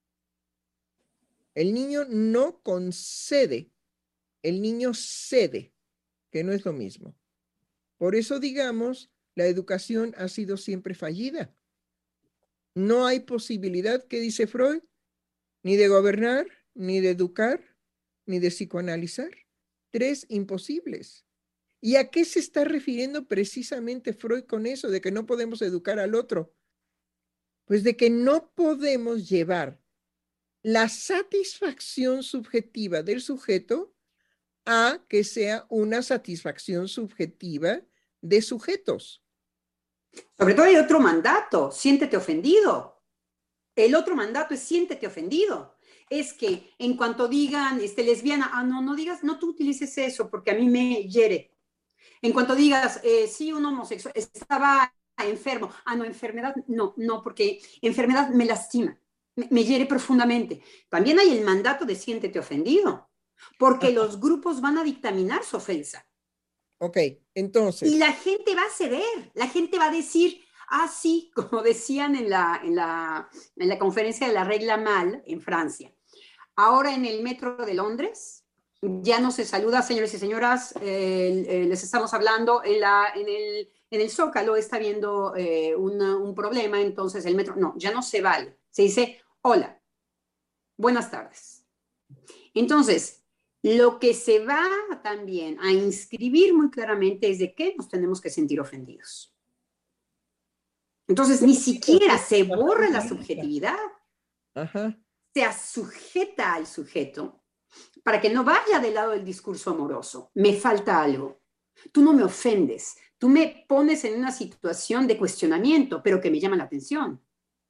El niño no concede, el niño cede, que no es lo mismo. Por eso, digamos, la educación ha sido siempre fallida. No hay posibilidad, ¿qué dice Freud? Ni de gobernar, ni de educar, ni de psicoanalizar. Tres imposibles. ¿Y a qué se está refiriendo precisamente Freud con eso, de que no podemos educar al otro? Pues de que no podemos llevar la satisfacción subjetiva del sujeto a que sea una satisfacción subjetiva de sujetos. Sobre todo hay otro mandato, siéntete ofendido. El otro mandato es siéntete ofendido. Es que en cuanto digan este, lesbiana, ah, no, no digas, no tú utilices eso porque a mí me hiere. En cuanto digas, eh, sí, un homosexual estaba enfermo, ah, no, enfermedad, no, no, porque enfermedad me lastima, me, me hiere profundamente. También hay el mandato de siéntete ofendido, porque Ajá. los grupos van a dictaminar su ofensa. Ok, entonces. Y la gente va a ceder, la gente va a decir, ah, sí, como decían en la, en la, en la conferencia de la regla Mal en Francia. Ahora en el metro de Londres, ya no se saluda, señores y señoras, eh, eh, les estamos hablando, en, la, en, el, en el Zócalo está habiendo eh, una, un problema, entonces el metro, no, ya no se vale, se dice, hola, buenas tardes. Entonces, lo que se va también a inscribir muy claramente es de qué nos tenemos que sentir ofendidos. Entonces, ni siquiera se borra la subjetividad, Ajá. se sujeta al sujeto para que no vaya del lado del discurso amoroso. Me falta algo. Tú no me ofendes. Tú me pones en una situación de cuestionamiento, pero que me llama la atención.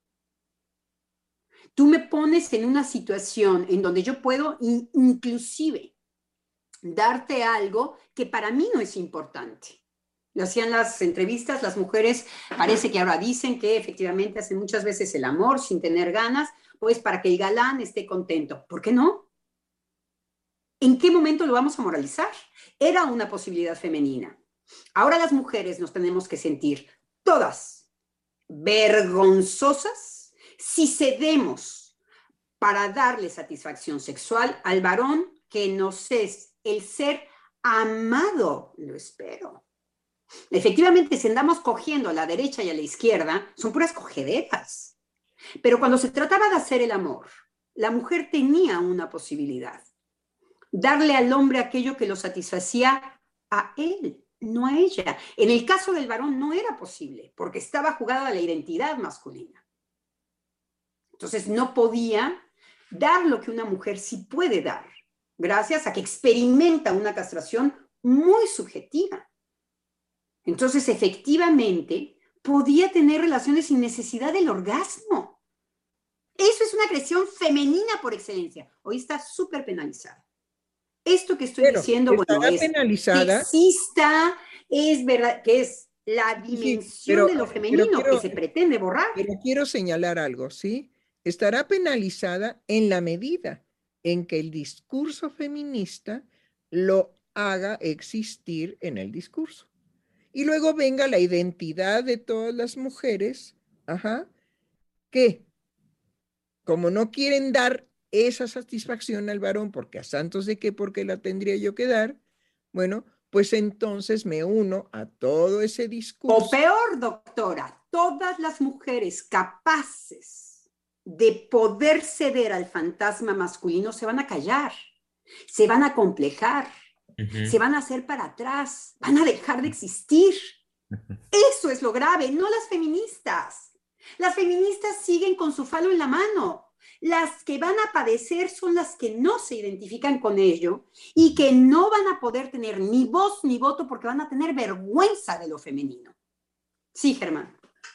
Tú me pones en una situación en donde yo puedo in- inclusive darte algo que para mí no es importante. Lo hacían las entrevistas, las mujeres parece que ahora dicen que efectivamente hacen muchas veces el amor sin tener ganas, pues para que el galán esté contento. ¿Por qué no? ¿En qué momento lo vamos a moralizar? Era una posibilidad femenina. Ahora las mujeres nos tenemos que sentir todas vergonzosas si cedemos para darle satisfacción sexual al varón que nos es el ser amado, lo espero. Efectivamente, si andamos cogiendo a la derecha y a la izquierda, son puras cogederas. Pero cuando se trataba de hacer el amor, la mujer tenía una posibilidad. Darle al hombre aquello que lo satisfacía a él, no a ella. En el caso del varón no era posible, porque estaba jugada la identidad masculina. Entonces no podía dar lo que una mujer sí puede dar, gracias a que experimenta una castración muy subjetiva. Entonces, efectivamente, podía tener relaciones sin necesidad del orgasmo. Eso es una agresión femenina por excelencia. Hoy está súper penalizada. Esto que estoy Pero, diciendo, bueno, es penalizada, sexista, es verdad, que es la dimensión sí, pero, de lo femenino quiero, que se pretende borrar. Pero quiero señalar algo, ¿sí? Estará penalizada en la medida en que el discurso feminista lo haga existir en el discurso. Y luego venga la identidad de todas las mujeres, ajá, que como no quieren dar esa satisfacción al varón, porque a santos de qué, porque la tendría yo que dar, bueno, pues entonces me uno a todo ese discurso. O peor, doctora, todas las mujeres capaces de poder ceder al fantasma masculino se van a callar, se van a complejar, uh-huh. se van a hacer para atrás, van a dejar de existir. Uh-huh. Eso es lo grave, no las feministas. Las feministas siguen con su falo en la mano. Las que van a padecer son las que no se identifican con ello y que no van a poder tener ni voz ni voto porque van a tener vergüenza de lo femenino. Sí, Germán.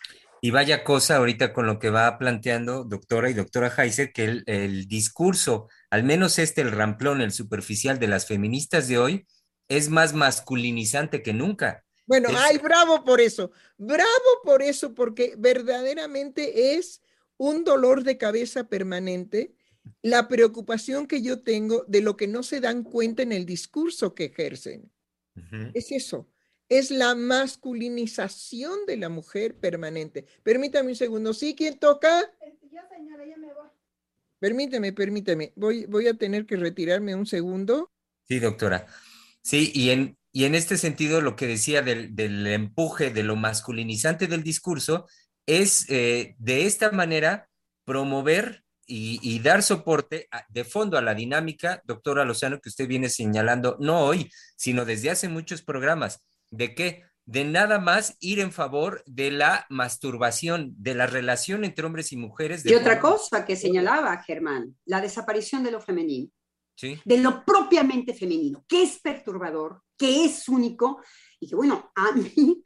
Y vaya cosa ahorita con lo que va planteando doctora y doctora Heiser, que el, el discurso, al menos este, el ramplón, el superficial de las feministas de hoy, es más masculinizante que nunca. Bueno, es... ay, bravo por eso, bravo por eso, porque verdaderamente es un dolor de cabeza permanente la preocupación que yo tengo de lo que no se dan cuenta en el discurso que ejercen. Uh-huh. Es eso, es la masculinización de la mujer permanente. Permítame un segundo, ¿sí? ¿Quién toca? Yo, señora, ya me voy. Permíteme, permíteme, voy, voy a tener que retirarme un segundo. Sí, doctora. Sí, y en, y en este sentido lo que decía del, del empuje, de lo masculinizante del discurso, es eh, de esta manera promover y, y dar soporte a, de fondo a la dinámica, doctora Lozano, que usted viene señalando, no hoy, sino desde hace muchos programas. ¿De qué? De nada más ir en favor de la masturbación, de la relación entre hombres y mujeres. Y otra cosa que señalaba Germán, la desaparición de lo femenino. ¿Sí? De lo propiamente femenino, que es perturbador, que es único, y que bueno, a mí,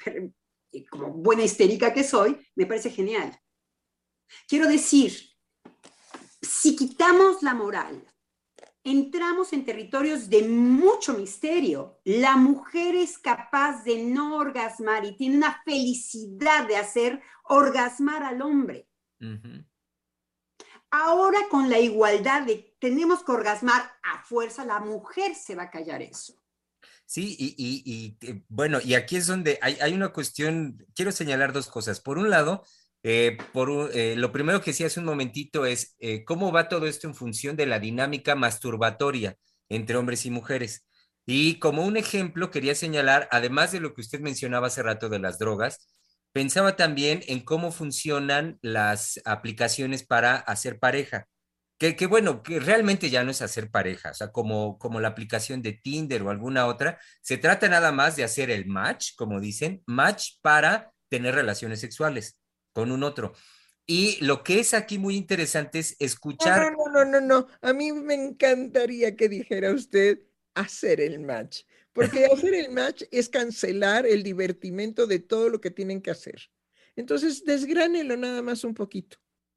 como buena histérica que soy, me parece genial. Quiero decir, si quitamos la moral, entramos en territorios de mucho misterio. La mujer es capaz de no orgasmar y tiene una felicidad de hacer orgasmar al hombre. Uh-huh. Ahora con la igualdad de tenemos que orgasmar a fuerza, la mujer se va a callar eso. Sí, y, y, y bueno, y aquí es donde hay, hay una cuestión, quiero señalar dos cosas. Por un lado, eh, por un, eh, lo primero que sí hace un momentito es eh, cómo va todo esto en función de la dinámica masturbatoria entre hombres y mujeres. Y como un ejemplo quería señalar, además de lo que usted mencionaba hace rato de las drogas, pensaba también en cómo funcionan las aplicaciones para hacer pareja. Que, que bueno, que realmente ya no es hacer pareja, o sea, como, como la aplicación de Tinder o alguna otra, se trata nada más de hacer el match, como dicen, match para tener relaciones sexuales con un otro. Y lo que es aquí muy interesante es escuchar... No, no, no, no, no, a mí me encantaría que dijera usted hacer el match. Porque hacer el match es cancelar el divertimento de todo lo que tienen que hacer. Entonces, desgránelo nada más un poquito.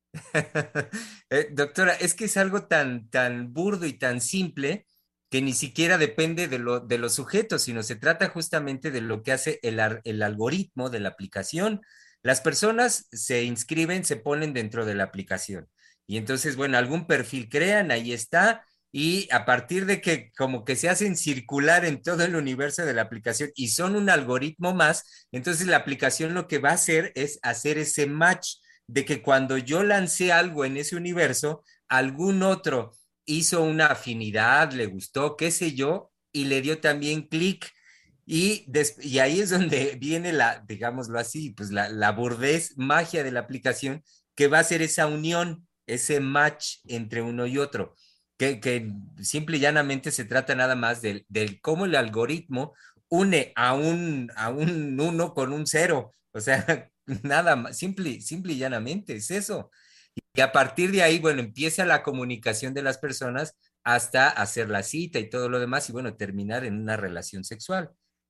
eh, doctora, es que es algo tan, tan burdo y tan simple que ni siquiera depende de, lo, de los sujetos, sino se trata justamente de lo que hace el, el algoritmo de la aplicación. Las personas se inscriben, se ponen dentro de la aplicación. Y entonces, bueno, algún perfil crean, ahí está. Y a partir de que como que se hacen circular en todo el universo de la aplicación y son un algoritmo más, entonces la aplicación lo que va a hacer es hacer ese match de que cuando yo lancé algo en ese universo, algún otro hizo una afinidad, le gustó, qué sé yo, y le dio también clic. Y, y ahí es donde viene la, digámoslo así, pues la, la burdez, magia de la aplicación, que va a ser esa unión, ese match entre uno y otro. Que, que simple y llanamente se trata nada más del, del cómo el algoritmo une a un, a un uno con un cero, o sea, nada más, simple, simple y llanamente es eso. Y a partir de ahí, bueno, empieza la comunicación de las personas hasta hacer la cita y todo lo demás y bueno, terminar en una relación sexual.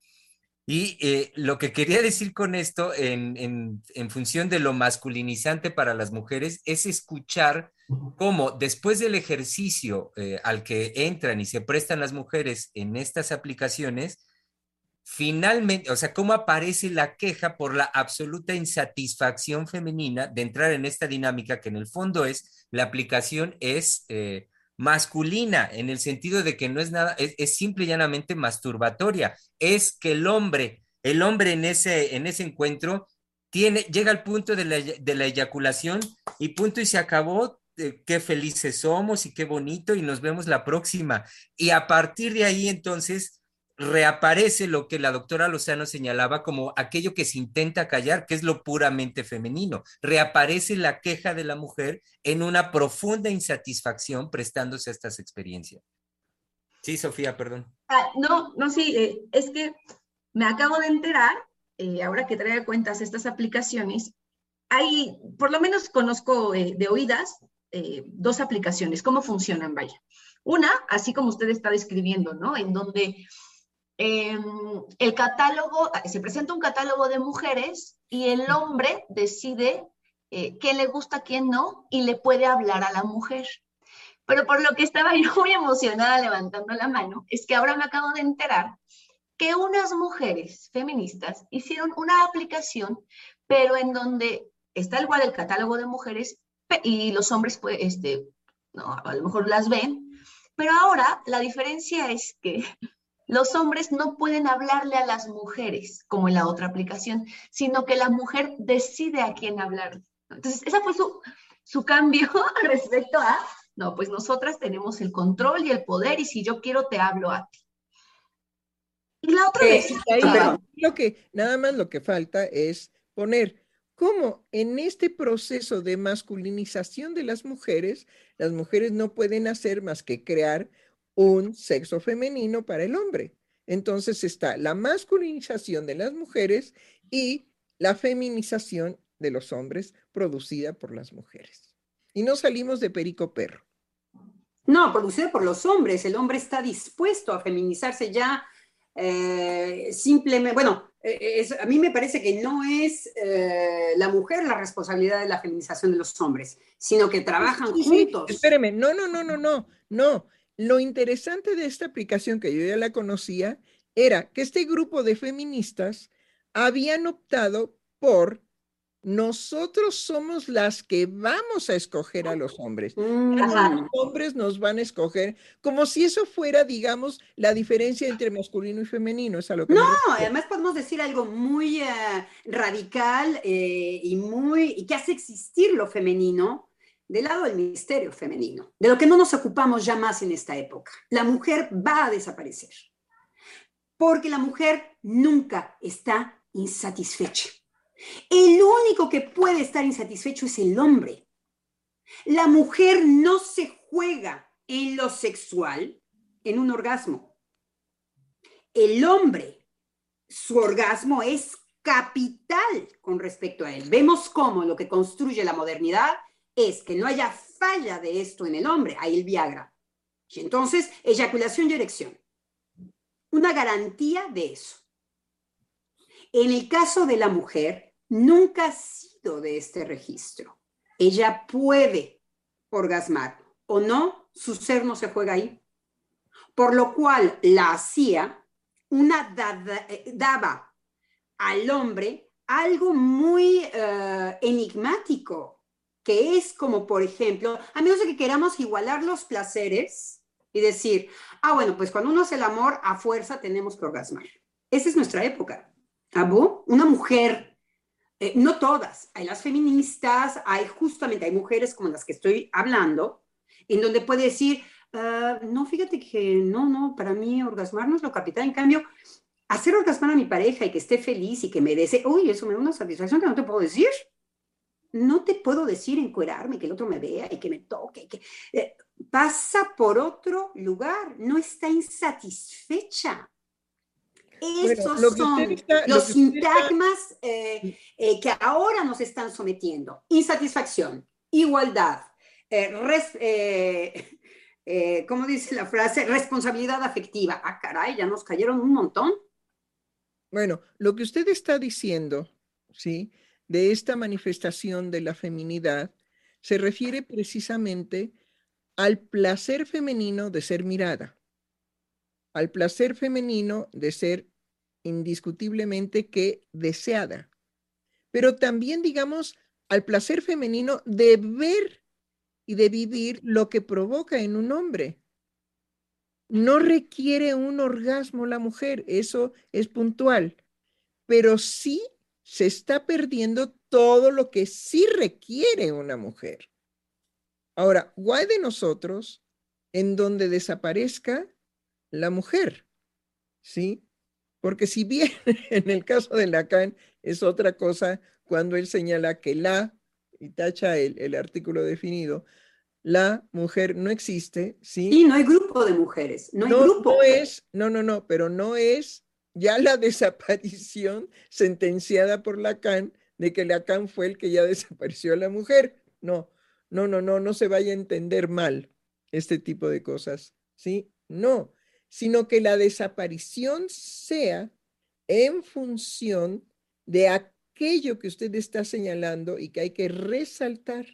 Y eh, lo que quería decir con esto, en, en, en función de lo masculinizante para las mujeres, es escuchar cómo después del ejercicio eh, al que entran y se prestan las mujeres en estas aplicaciones, finalmente, o sea, cómo aparece la queja por la absoluta insatisfacción femenina de entrar en esta dinámica que en el fondo es, la aplicación es... Eh, masculina, en el sentido de que no es nada, es, es simple y llanamente masturbatoria. Es que el hombre, el hombre en ese, en ese encuentro tiene, llega al punto de la, de la eyaculación y punto y se acabó. Eh, qué felices somos y qué bonito y nos vemos la próxima. Y a partir de ahí entonces reaparece lo que la doctora Lozano señalaba como aquello que se intenta callar, que es lo puramente femenino. Reaparece la queja de la mujer en una profunda insatisfacción prestándose a estas experiencias. Sí, Sofía, perdón. Ah, no, no, sí, eh, es que me acabo de enterar, eh, ahora que trae a cuentas estas aplicaciones, hay, por lo menos conozco eh, de oídas, eh, dos aplicaciones, cómo funcionan, vaya. Una, así como usted está describiendo, ¿no? En donde eh, el catálogo, se presenta un catálogo de mujeres y el hombre decide eh, qué le gusta, quién no, y le puede hablar a la mujer. Pero por lo que estaba yo muy emocionada levantando la mano, es que ahora me acabo de enterar que unas mujeres feministas hicieron una aplicación, pero en donde está igual el catálogo de mujeres y los hombres, pues, este, no, a lo mejor las ven, pero ahora la diferencia es que los hombres no pueden hablarle a las mujeres, como en la otra aplicación, sino que la mujer decide a quién hablar. Entonces, ese fue su, su cambio respecto a, no, pues nosotras tenemos el control y el poder, y si yo quiero te hablo a ti. Y la otra Eh, vez, Ahí Perdón. lo que, nada más lo que falta es poner cómo en este proceso de masculinización de las mujeres, las mujeres no pueden hacer más que crear un sexo femenino para el hombre. Entonces está la masculinización de las mujeres y la feminización de los hombres producida por las mujeres. Y no salimos de perico perro. No, producido por los hombres. El hombre está dispuesto a feminizarse ya. Eh, simplemente, bueno, eh, es, a mí me parece que no es eh, la mujer la responsabilidad de la feminización de los hombres, sino que trabajan Sí, sí, juntos. espéreme, no, no, no, no, no, no. Lo interesante de esta aplicación, que yo ya la conocía, era que este grupo de feministas habían optado por nosotros somos las que vamos a escoger a los hombres. Ya no los Mm. hombres nos van a escoger, como si eso fuera, digamos, la diferencia entre masculino y femenino, es a lo que me No, refiero. además podemos decir algo muy eh, radical eh, y, muy, y que hace existir lo femenino del lado del misterio femenino, de lo que no nos ocupamos ya más en esta época. La mujer va a desaparecer, porque la mujer nunca está insatisfecha. El único que puede estar insatisfecho es el hombre. La mujer no se juega en lo sexual en un orgasmo. El hombre, su orgasmo es capital con respecto a él. Vemos cómo lo que construye la modernidad es que no haya falla de esto en el hombre, hay el Viagra. Y entonces, eyaculación y erección. Una garantía de eso. En el caso de la mujer, nunca ha sido de este registro. Ella puede orgasmar o no, su ser no se juega ahí. Por lo cual la hacía, una dada, daba al hombre algo muy uh, enigmático, que es como, por ejemplo, a menos de que queramos igualar los placeres y decir, ah, bueno, pues cuando uno hace el amor, a fuerza tenemos que orgasmar. Esa es nuestra época. ¿Abú? Una mujer, eh, no todas, hay las feministas, hay justamente, hay mujeres como las que estoy hablando, en donde puede decir, uh, no, fíjate que no, no, para mí orgasmar no es lo capital, en cambio, hacer orgasmar a mi pareja y que esté feliz y que me desee, uy, eso me da una satisfacción que no te puedo decir. No te puedo decir encuerarme, que el otro me vea y que me toque, que eh, pasa por otro lugar, no está insatisfecha. Esos bueno, lo que son está, los lo sintagmas está... eh, eh, que ahora nos están sometiendo. Insatisfacción, igualdad, eh, res, eh, eh, ¿cómo dice la frase? Responsabilidad afectiva. Ah, caray, ya nos cayeron un montón. Bueno, lo que usted está diciendo, ¿sí?, de esta manifestación de la feminidad, se refiere precisamente al placer femenino de ser mirada, al placer femenino de ser indiscutiblemente que deseada, pero también, digamos, al placer femenino de ver y de vivir lo que provoca en un hombre. No requiere un orgasmo la mujer, eso es puntual, pero sí se está perdiendo todo lo que sí requiere una mujer. Ahora, guay de nosotros en donde desaparezca la mujer, ¿sí? Porque si bien en el caso de Lacan es otra cosa cuando él señala que la, y tacha el, el artículo definido, la mujer no existe, ¿sí? Y no hay grupo de mujeres, no hay No, grupo. no es, no, no, no, pero no es ya la desaparición sentenciada por Lacan de que Lacan fue el que ya desapareció a la mujer. No, no, no, no, no se vaya a entender mal este tipo de cosas, ¿sí? No, sino que la desaparición sea en función de aquello que usted está señalando y que hay que resaltar.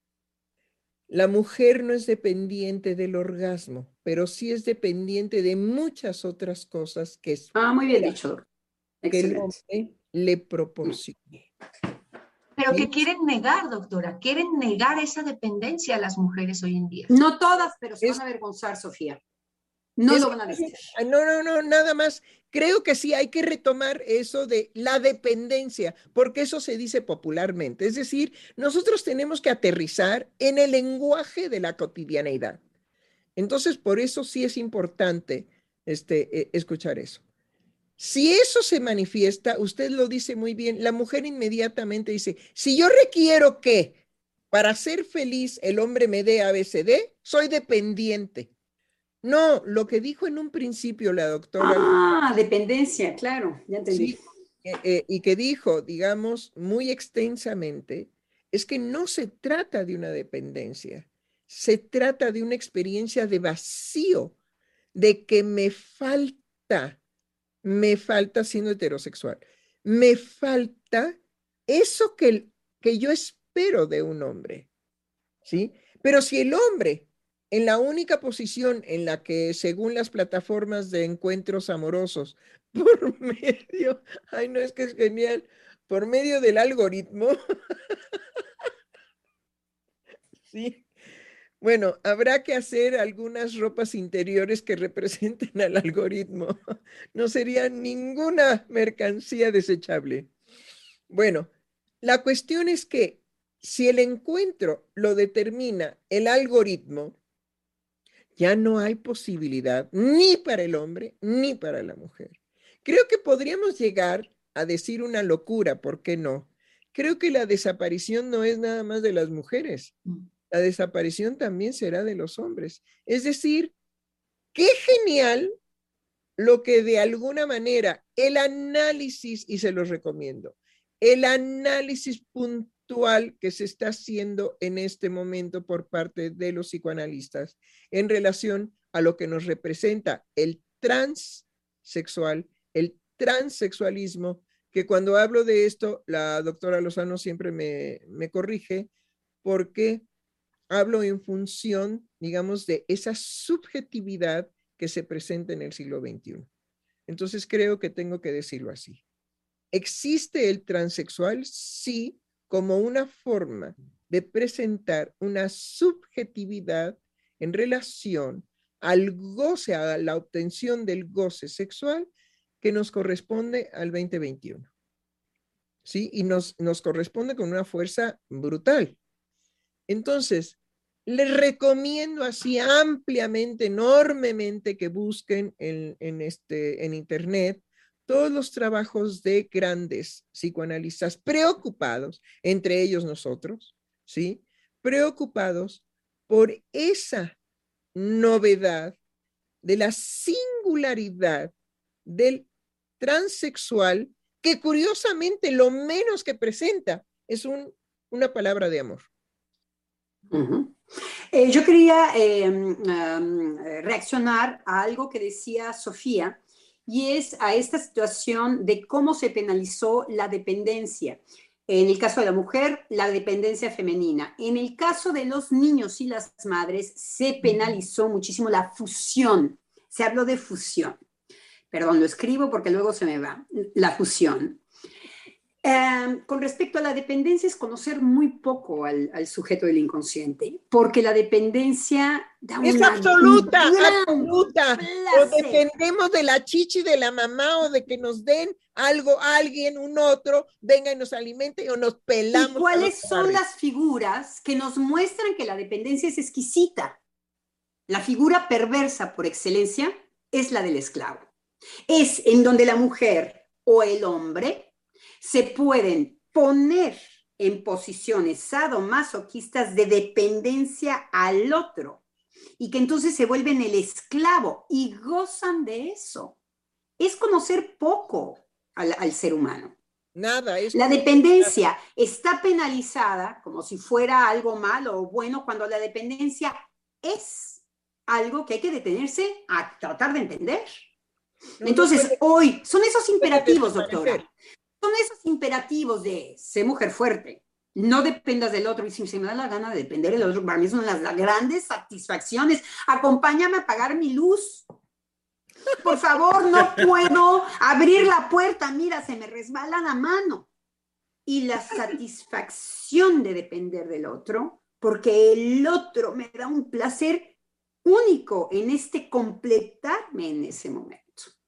La mujer no es dependiente del orgasmo, pero sí es dependiente de muchas otras cosas que, ah, muy bien dicho, doctor. que el Excelente. hombre le proporcione. Pero ¿Sí? que quieren negar, doctora, quieren negar esa dependencia a las mujeres hoy en día. No todas, pero se Es- van a avergonzar, Sofía. No Es lo que- van a decir. ah, No, no, no, nada más. Creo que sí hay que retomar eso de la dependencia, porque eso se dice popularmente. Es decir, nosotros tenemos que aterrizar en el lenguaje de la cotidianeidad. Entonces, por eso sí es importante este, eh, escuchar eso. Si eso se manifiesta, usted lo dice muy bien, la mujer inmediatamente dice, si yo requiero que para ser feliz el hombre me dé A B C D, soy dependiente. No, lo que dijo en un principio la doctora, Ah, dependencia, claro, ya entendí. sí, eh, eh, y que dijo, digamos, muy extensamente, es que no se trata de una dependencia, se trata de una experiencia de vacío, de que me falta, me falta siendo heterosexual, me falta eso que, que yo espero de un hombre, ¿sí? Pero si el hombre, en la única posición en la que, según las plataformas de encuentros amorosos, por medio, ay, no, es que es genial, por medio del algoritmo, ¿sí? Bueno, habrá que hacer algunas ropas interiores que representen al algoritmo. No sería ninguna mercancía desechable. Bueno, la cuestión es que si el encuentro lo determina el algoritmo, ya no hay posibilidad ni para el hombre ni para la mujer. Creo que podríamos llegar a decir una locura, ¿por qué no? Creo que la desaparición no es nada más de las mujeres. La desaparición también será de los hombres. Es decir, qué genial lo que de alguna manera el análisis, y se los recomiendo, el análisis puntual que se está haciendo en este momento por parte de los psicoanalistas en relación a lo que nos representa el transsexual, el transexualismo, que cuando hablo de esto, la doctora Lozano siempre me, me corrige, porque hablo en función, digamos, de esa subjetividad que se presenta en el siglo veintiuno. Entonces creo que tengo que decirlo así. ¿Existe el transexual? Sí, como una forma de presentar una subjetividad en relación al goce, a la obtención del goce sexual que nos corresponde al veinte veintiuno. ¿Sí? Y nos, nos corresponde con una fuerza brutal. Entonces, les recomiendo así ampliamente, enormemente que busquen en, en, este, en internet todos los trabajos de grandes psicoanalistas preocupados, entre ellos nosotros, ¿sí? Preocupados por esa novedad de la singularidad del transexual, que curiosamente lo menos que presenta es un, una palabra de amor. Uh-huh. Eh, yo quería eh, um, reaccionar a algo que decía Sofía, y es a esta situación de cómo se penalizó la dependencia. En el caso de la mujer, la dependencia femenina. En el caso de los niños y las madres, se penalizó muchísimo la fusión. Se habló de fusión. Perdón, lo escribo porque luego se me va. La fusión. Eh, con respecto a la dependencia, es conocer muy poco al, al sujeto del inconsciente, porque la dependencia da Es una, absoluta, un gran absoluta. O placer. dependemos de la chichi de la mamá o de que nos den algo, alguien, un otro, venga y nos alimente o nos pelamos. ¿Y cuáles son las figuras que nos muestran que la dependencia es exquisita? La figura perversa por excelencia es la del esclavo. Es en donde la mujer o el hombre se pueden poner en posiciones sadomasoquistas de dependencia al otro y que entonces se vuelven el esclavo y gozan de eso. Es conocer poco al, al ser humano. Nada, es la dependencia nada. Está penalizada como si fuera algo malo o bueno, cuando la dependencia es algo que hay que detenerse a tratar de entender. No, entonces, no puede, hoy, son esos imperativos, doctora. Son esos imperativos de ser mujer fuerte, no dependas del otro, y si se me da la gana de depender del otro, para mí son las, las grandes satisfacciones. Acompáñame a apagar mi luz. Por favor, no puedo abrir la puerta, mira, se me resbala la mano. Y la satisfacción de depender del otro, porque el otro me da un placer único en este completarme en ese momento.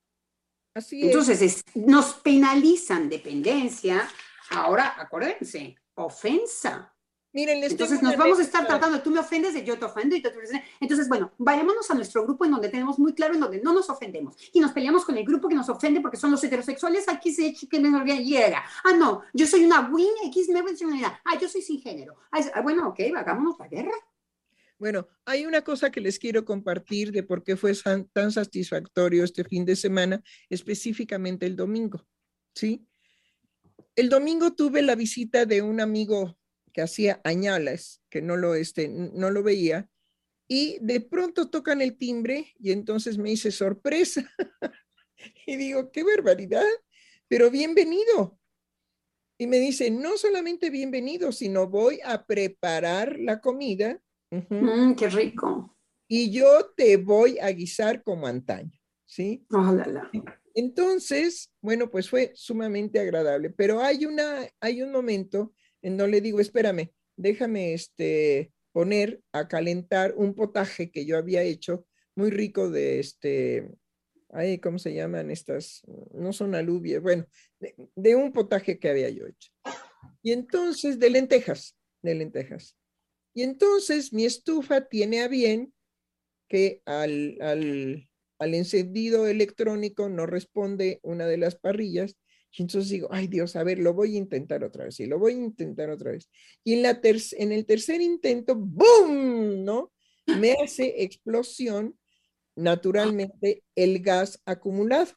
Así Entonces, es. Es, nos penalizan dependencia. Ahora, acuérdense, ofensa. Miren, les Entonces nos vamos a estar tratando, tú me ofendes y yo te ofendo y te ofendes. Entonces, bueno, vayámonos a nuestro grupo en donde tenemos muy claro, en donde no nos ofendemos. Y nos peleamos con el grupo que nos ofende porque son los heterosexuales. Aquí se que me llega. Ah, no, yo soy una win, X me Ah, yo soy sin género. Ah, bueno, ok, hagámonos la guerra. Bueno, hay una cosa que les quiero compartir de por qué fue tan satisfactorio este fin de semana, específicamente el domingo, ¿sí? El domingo tuve la visita de un amigo que hacía añales, que no lo, este, no lo veía, y de pronto tocan el timbre y entonces me hice sorpresa. Y digo, qué barbaridad, pero bienvenido. Y me dice, no solamente bienvenido, sino voy a preparar la comida. Uh-huh. Mm, qué rico. Y yo te voy a guisar como antaño, ¿sí? Oh, la, la. Entonces, bueno, pues fue sumamente agradable, pero hay, una, hay un momento en donde le digo, espérame, déjame este, poner a calentar un potaje que yo había hecho, muy rico de este, ay, ¿cómo se llaman estas? No son alubias, bueno, de, de un potaje que había yo hecho. Y entonces, de lentejas, de lentejas. Y entonces mi estufa tiene a bien que al, al, al encendido electrónico no responde una de las parrillas. Y entonces digo, ay Dios, a ver, lo voy a intentar otra vez. Y lo voy a intentar otra vez. Y en, la ter en el tercer intento, ¡boom! ¿No? Me hace explosión, naturalmente, el gas acumulado.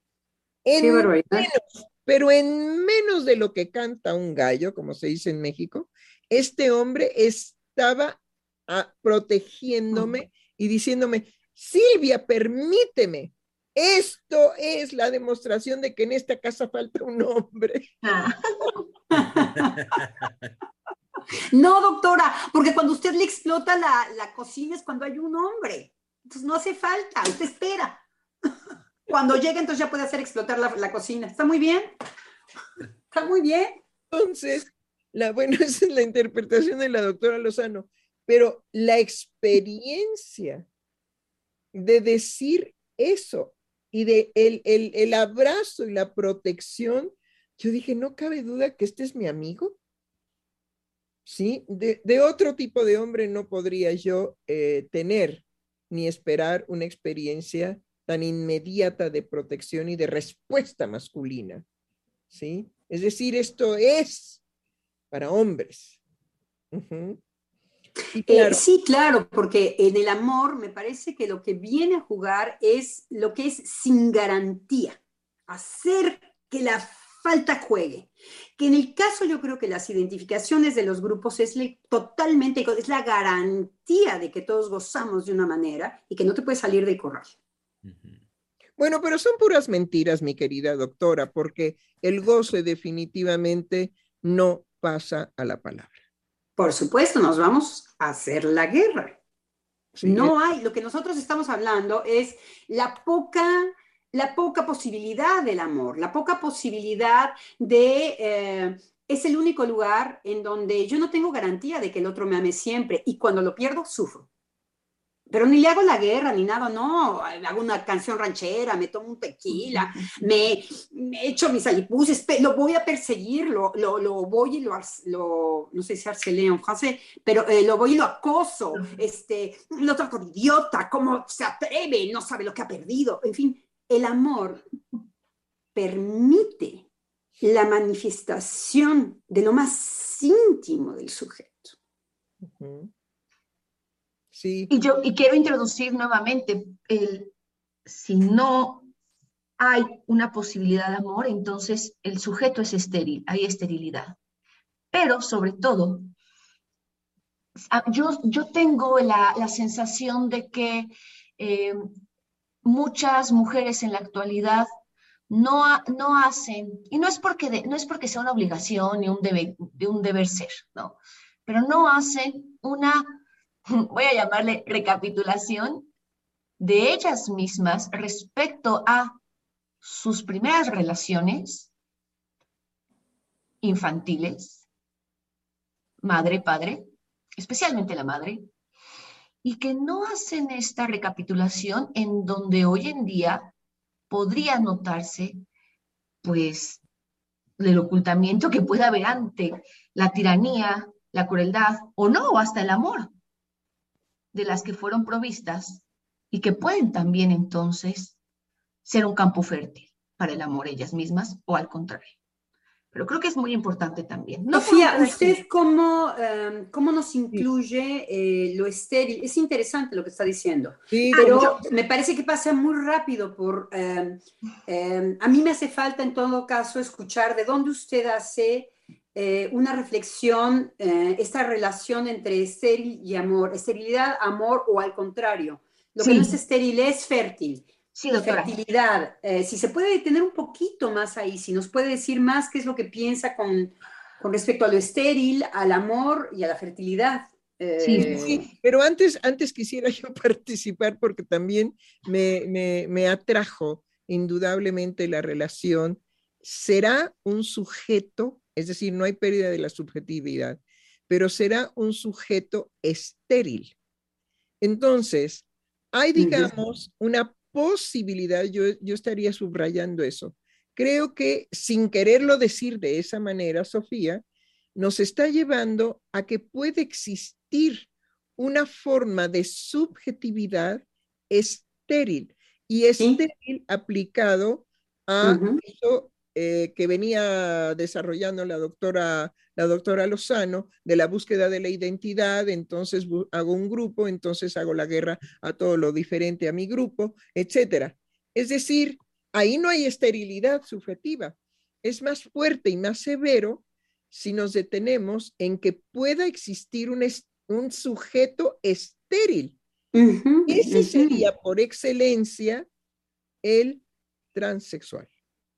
En Qué barbaridad. menos, pero en menos de lo que canta un gallo, como se dice en México, este hombre estaba a, protegiéndome y diciéndome, Silvia, permíteme, esto es la demostración de que en esta casa falta un hombre. Ah. No, doctora, porque cuando usted le explota la, la cocina es cuando hay un hombre. Entonces no hace falta, usted espera. Cuando llegue, entonces ya puede hacer explotar la, la cocina. ¿Está muy bien? ¿Está muy bien? Entonces, la, bueno, esa es la interpretación de la doctora Lozano, pero la experiencia de decir eso y de el, el, el abrazo y la protección, yo dije, no cabe duda que este es mi amigo. ¿Sí? De, de otro tipo de hombre no podría yo eh, tener ni esperar una experiencia tan inmediata de protección y de respuesta masculina. ¿Sí? Es decir, esto es para hombres. Uh-huh. Y claro, eh, sí, claro, porque en el amor me parece que lo que viene a jugar es lo que es sin garantía, hacer que la falta juegue. Que en el caso yo creo que las identificaciones de los grupos es le, totalmente, es la garantía de que todos gozamos de una manera y que no te puedes salir del corral. Uh-huh. Bueno, pero son puras mentiras, mi querida doctora, porque el goce definitivamente no pasa a la palabra. Por supuesto, nos vamos a hacer la guerra. Sí, no es... hay, lo que nosotros estamos hablando es la poca la poca posibilidad del amor, la poca posibilidad de... Eh, es el único lugar en donde yo no tengo garantía de que el otro me ame siempre y cuando lo pierdo, sufro. Pero ni le hago la guerra ni nada, no, hago una canción ranchera, me tomo un tequila, me, me echo mis alipuses, lo voy a perseguir, lo, lo, lo voy y lo, lo, no sé si harcelé en francés, pero eh, lo voy y lo acoso, este, lo trato de idiota, cómo se atreve, no sabe lo que ha perdido, en fin, el amor permite la manifestación de lo más íntimo del sujeto. Uh-huh. Sí. Y yo y quiero introducir nuevamente, el, si no hay una posibilidad de amor, entonces el sujeto es estéril, hay esterilidad. Pero sobre todo, yo, yo tengo la, la sensación de que eh, muchas mujeres en la actualidad no, ha, no hacen, y no es, porque de, no es porque sea una obligación ni un debe, de un deber ser, ¿no? Pero no hacen una, voy a llamarle recapitulación de ellas mismas respecto a sus primeras relaciones infantiles, madre-padre, especialmente la madre, y que no hacen esta recapitulación en donde hoy en día podría notarse, pues, el ocultamiento que pueda haber ante la tiranía, la crueldad, o no, o hasta el amor de las que fueron provistas y que pueden también entonces ser un campo fértil para el amor ellas mismas o al contrario. Pero creo que es muy importante también. No Sofía, ¿usted cómo, um, cómo nos incluye eh, lo estéril? Es interesante lo que está diciendo, sí, pero yo... me parece que pasa muy rápido por... Um, um, a mí me hace falta en todo caso escuchar de dónde usted hace eh, una reflexión, eh, esta relación entre estéril y amor, esterilidad, amor o al contrario. Lo sí. que no es estéril es fértil. Sí, doctora. Fertilidad. Eh, si se puede detener un poquito más ahí, si nos puede decir más qué es lo que piensa con, con respecto a lo estéril, al amor y a la fertilidad. Eh, sí, sí, pero antes, antes quisiera yo participar porque también me, me, me atrajo indudablemente la relación. ¿Será un sujeto, es decir, no hay pérdida de la subjetividad, pero será un sujeto estéril? Entonces, hay, digamos, una posibilidad, yo, yo estaría subrayando eso. Creo que sin quererlo decir de esa manera, Sofía, nos está llevando a que puede existir una forma de subjetividad estéril y estéril ¿sí? aplicado a uh-huh. eso eh, que venía desarrollando la doctora, la doctora Lozano, de la búsqueda de la identidad, entonces hago un grupo, entonces hago la guerra a todo lo diferente a mi grupo, etcétera. Es decir, ahí no hay esterilidad subjetiva, es más fuerte y más severo si nos detenemos en que pueda existir un, un sujeto estéril. Uh-huh, Ese uh-huh. sería por excelencia el transexual.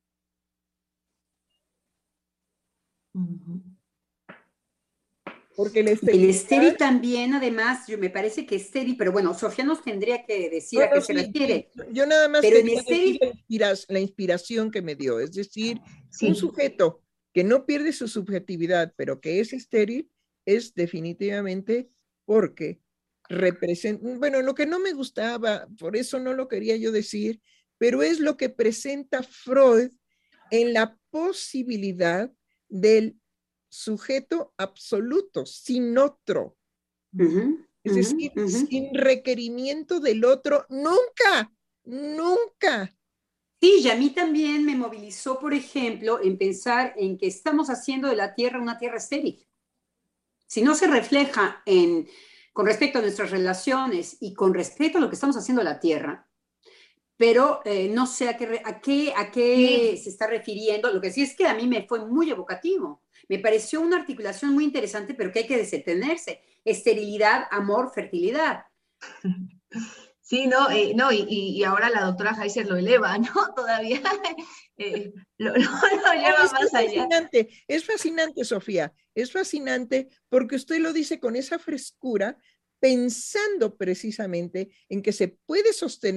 Uh-huh. Porque el estéril, el estéril también, además, yo me parece que estéril, pero bueno, Sofía nos tendría que decir bueno, a qué sí, se refiere. Sí. Yo nada más pero quería estéril... decir la, inspira la inspiración que me dio, es decir, sí. un sujeto que no pierde su subjetividad, pero que es estéril, es definitivamente porque representa, bueno, lo que no me gustaba, por eso no lo quería yo decir, pero es lo que presenta Freud en la posibilidad del sujeto absoluto, sin otro. Uh-huh, es uh-huh, decir, uh-huh. sin requerimiento del otro, nunca, nunca. Sí, y a mí también me movilizó, por ejemplo, en pensar en que estamos haciendo de la Tierra una Tierra estéril. Si no se refleja en, con respecto a nuestras relaciones y con respecto a lo que estamos haciendo de la Tierra, pero eh, no sé a qué, a qué, a qué sí. se está refiriendo. Lo que sí es que a mí me fue muy evocativo. Me pareció una articulación muy interesante, pero que hay que detenerse. Esterilidad, amor, fertilidad. Sí, no, eh, no y, y ahora la doctora Heiser lo eleva, ¿no? Todavía eh, lo, lo, lo lleva es más allá. Fascinante, es fascinante, Sofía, es fascinante porque usted lo dice con esa frescura, pensando precisamente en que se puede sostener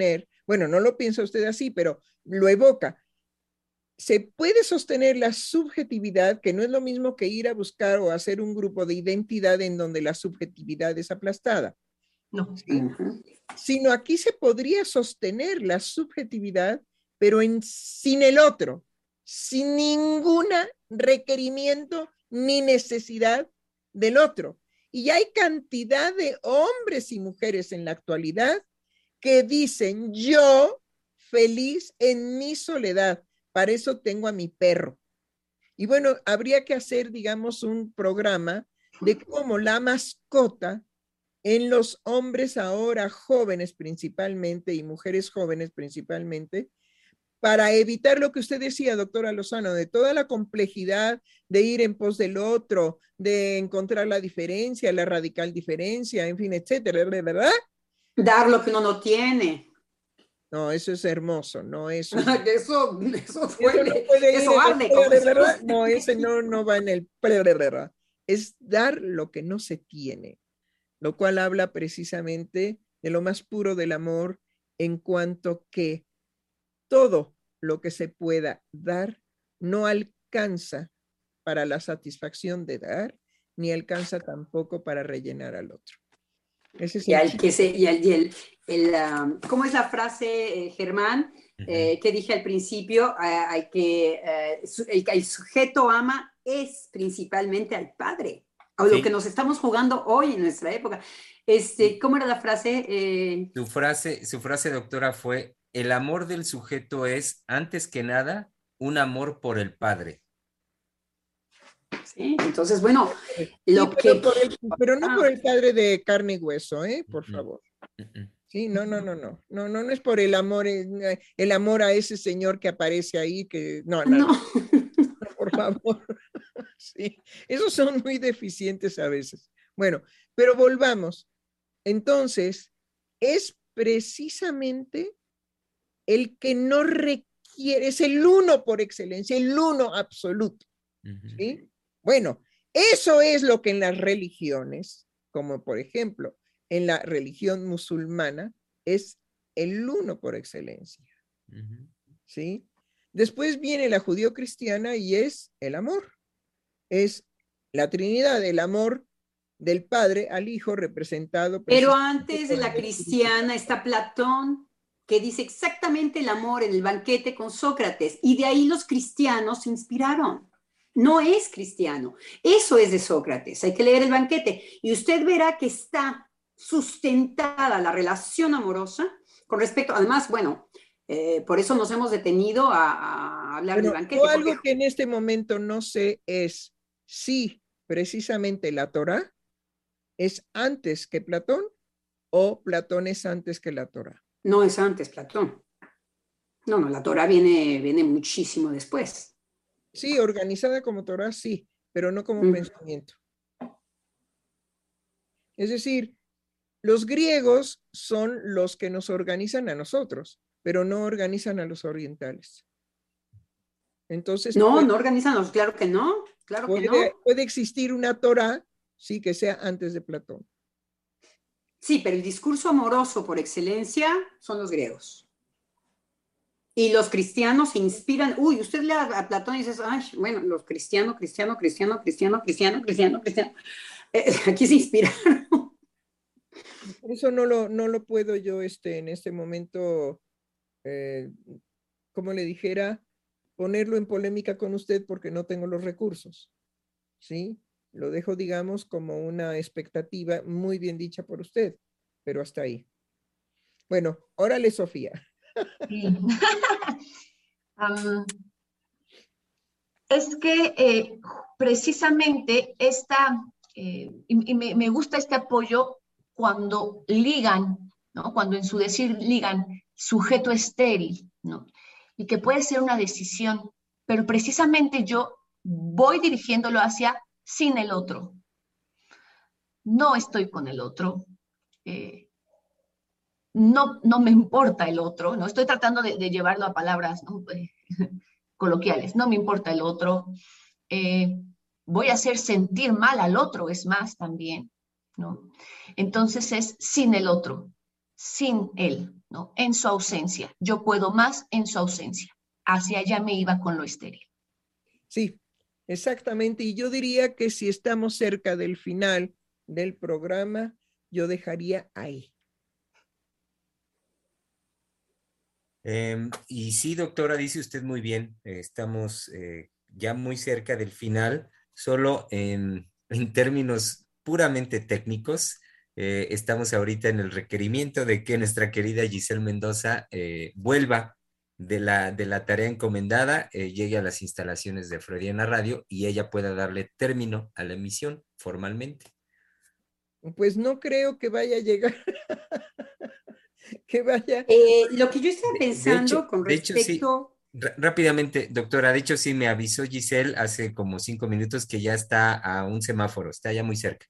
Bueno, no lo piensa usted así, pero lo evoca. Se puede sostener la subjetividad, que no es lo mismo que ir a buscar o hacer un grupo de identidad en donde la subjetividad es aplastada. No. ¿Sí? Uh-huh. Sino aquí se podría sostener la subjetividad, pero en, sin el otro, sin ningún requerimiento ni necesidad del otro. Y hay cantidad de hombres y mujeres en la actualidad que dicen, yo feliz en mi soledad, para eso tengo a mi perro. Y bueno, habría que hacer, digamos, un programa de cómo la mascota en los hombres ahora jóvenes principalmente y mujeres jóvenes principalmente, para evitar lo que usted decía, doctora Lozano, de toda la complejidad de ir en pos del otro, de encontrar la diferencia, la radical diferencia, en fin, etcétera, ¿verdad? Dar lo que uno no tiene. No, eso es hermoso, no eso. eso, eso, fue, eso, no puede eso arde. El, no, ese no, no va en el. Es dar lo que no se tiene, lo cual habla precisamente de lo más puro del amor, en cuanto que todo lo que se pueda dar no alcanza para la satisfacción de dar, ni alcanza tampoco para rellenar al otro. Ese es y, al que se, y, el, y el, el um, ¿cómo es la frase, eh, Germán? Eh, que dije al principio, eh, hay que, eh, su, el, el sujeto ama es principalmente al padre, a sí. lo que nos estamos jugando hoy en nuestra época. Este, ¿Cómo era la frase? Eh... Su frase, su frase, doctora, fue: el amor del sujeto es, antes que nada, un amor por el padre. Sí, entonces, bueno, lo sí, pero, que... por el, pero no por el padre de carne y hueso, ¿eh? Por favor. Sí, no, no, no, no, no, no, no es por el amor, el amor a ese señor que aparece ahí, que no, no, no. no. Por favor. Sí, esos son muy deficientes a veces. Bueno, pero volvamos. Entonces, es precisamente el que no requiere, es el uno por excelencia, el uno absoluto. ¿Sí? Bueno, eso es lo que en las religiones, como por ejemplo en la religión musulmana, es el uno por excelencia. Uh-huh. ¿Sí? Después viene la judío-cristiana y es el amor. Es la Trinidad, el amor del Padre al Hijo representado. Pero antes de la cristiana está Platón, que dice exactamente el amor en el banquete con Sócrates, y de ahí los cristianos se inspiraron. No es cristiano, eso es de Sócrates, hay que leer el banquete, y usted verá que está sustentada la relación amorosa con respecto, además, bueno, eh, por eso nos hemos detenido a, a hablar bueno, del banquete. Yo algo porque... que en este momento no sé es si precisamente la Torá es antes que Platón o Platón es antes que la Torá. No es antes Platón. No, no, la Torá viene, viene muchísimo después. Sí, organizada como Torá, sí, pero no como mm. pensamiento. Es decir, los griegos son los que nos organizan a nosotros, pero no organizan a los orientales. Entonces, no, puede, no organizan los, claro que no, claro puede, que no. Puede existir una Torá, sí, que sea antes de Platón. Sí, pero el discurso amoroso por excelencia son los griegos. Y los cristianos se inspiran, uy, usted lee a Platón y dice, ay, bueno, los cristianos, cristiano, cristiano, cristiano, cristiano, cristiano, cristiano, eh, aquí se inspiraron. Por eso no lo, no lo puedo yo este, en este momento, eh, como le dijera, ponerlo en polémica con usted porque no tengo los recursos, ¿sí? Lo dejo, digamos, como una expectativa muy bien dicha por usted, pero hasta ahí. Bueno, órale, Sofía. Sí. um, es que eh, precisamente esta, eh, y, y me, me gusta este apoyo cuando ligan, ¿no? Cuando en su decir ligan sujeto estéril, ¿no? Y que puede ser una decisión, pero precisamente yo voy dirigiéndolo hacia sin el otro. No estoy con el otro. Eh, No, no me importa el otro, no estoy tratando de, de llevarlo a palabras, ¿no? eh, coloquiales, no me importa el otro, eh, voy a hacer sentir mal al otro, es más también, ¿no? Entonces es sin el otro, sin él, ¿no? En su ausencia. Yo puedo más en su ausencia. Hacia allá me iba con lo estéril. Sí, exactamente. Y yo diría que si estamos cerca del final del programa, yo dejaría ahí. Eh, y sí, doctora, dice usted muy bien, eh, estamos eh, ya muy cerca del final, solo en, en términos puramente técnicos, eh, estamos ahorita en el requerimiento de que nuestra querida Giselle Mendoza eh, vuelva de la, de la tarea encomendada, eh, llegue a las instalaciones de Freudiana Radio y ella pueda darle término a la emisión formalmente. Pues no creo que vaya a llegar. que vaya. Eh, lo que yo estaba De, de pensando hecho, con de hecho, sí, respecto... r- rápidamente, doctora, de hecho, sí me avisó Giselle hace como cinco minutos que ya está a un semáforo, está ya muy cerca.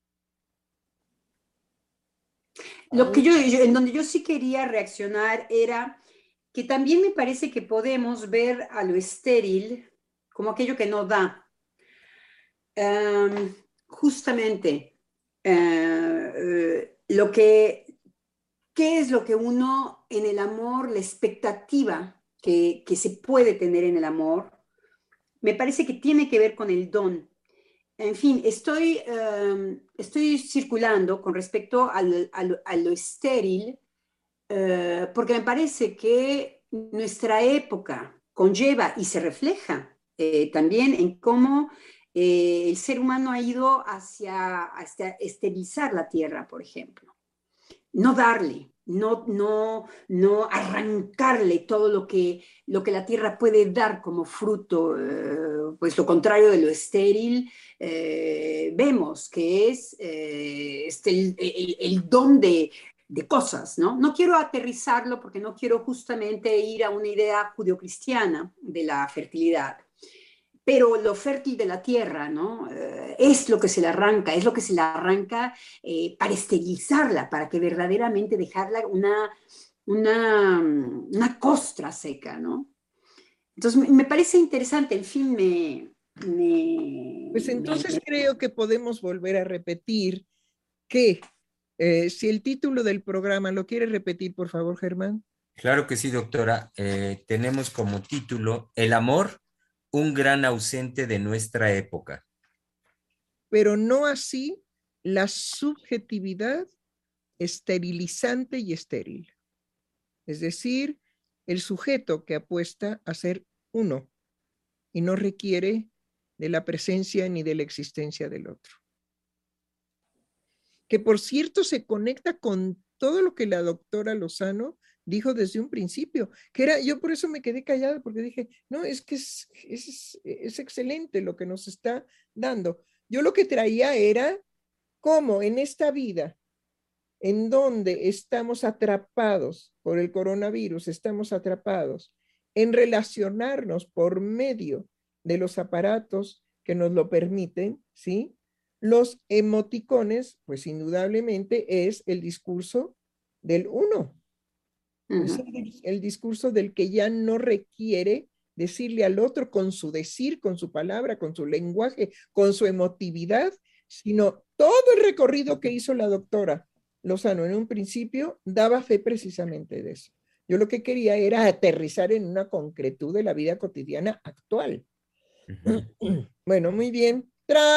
Lo que yo, yo- en donde yo sí quería reaccionar era que también me parece que podemos ver a lo estéril como aquello que no da. Em, justamente, eh, eh, lo que, ¿qué es lo que uno en el amor, la expectativa que, que se puede tener en el amor? Me parece que tiene que ver con el don. En fin, estoy, eh, estoy circulando con respecto al, al, a lo estéril, eh, porque me parece que nuestra época conlleva y se refleja eh, también en cómo eh, el ser humano ha ido hacia, hacia esterilizar la tierra, por ejemplo. No darle, no, no, no arrancarle todo lo que, lo que la tierra puede dar como fruto, eh, pues lo contrario de lo estéril, eh, vemos que es eh, este, el, el, el don de, de cosas, ¿no? No quiero aterrizarlo porque no quiero justamente ir a una idea judeocristiana de la fertilidad, pero lo fértil de la tierra, ¿no? Eh, es lo que se le arranca, es lo que se le arranca eh, para esterilizarla, para que verdaderamente dejarla una, una, una costra seca, ¿no? Entonces me, me parece interesante, el fin me... me Pues entonces me... creo que podemos volver a repetir que eh, si el título del programa lo quiere repetir, por favor, Germán. Claro que sí, doctora. Eh, tenemos como título El amor, un gran ausente de nuestra época. Pero no así la subjetividad esterilizante y estéril. Es decir, el sujeto que apuesta a ser uno y no requiere de la presencia ni de la existencia del otro. Que por cierto se conecta con todo lo que la doctora Lozano dijo desde un principio, que era, yo por eso me quedé callada, porque dije, no, es que es, es, es excelente lo que nos está dando. Yo lo que traía era cómo en esta vida, en donde estamos atrapados por el coronavirus, estamos atrapados en relacionarnos por medio de los aparatos que nos lo permiten, ¿sí? Los emoticones, pues indudablemente es el discurso del uno. Uh-huh. Es el, el discurso del que ya no requiere decirle al otro con su decir, con su palabra, con su lenguaje, con su emotividad, sino todo el recorrido que hizo la doctora Lozano en un principio daba fe precisamente de eso. Yo lo que quería era aterrizar en una concretud de la vida cotidiana actual. Uh-huh. Bueno, muy bien.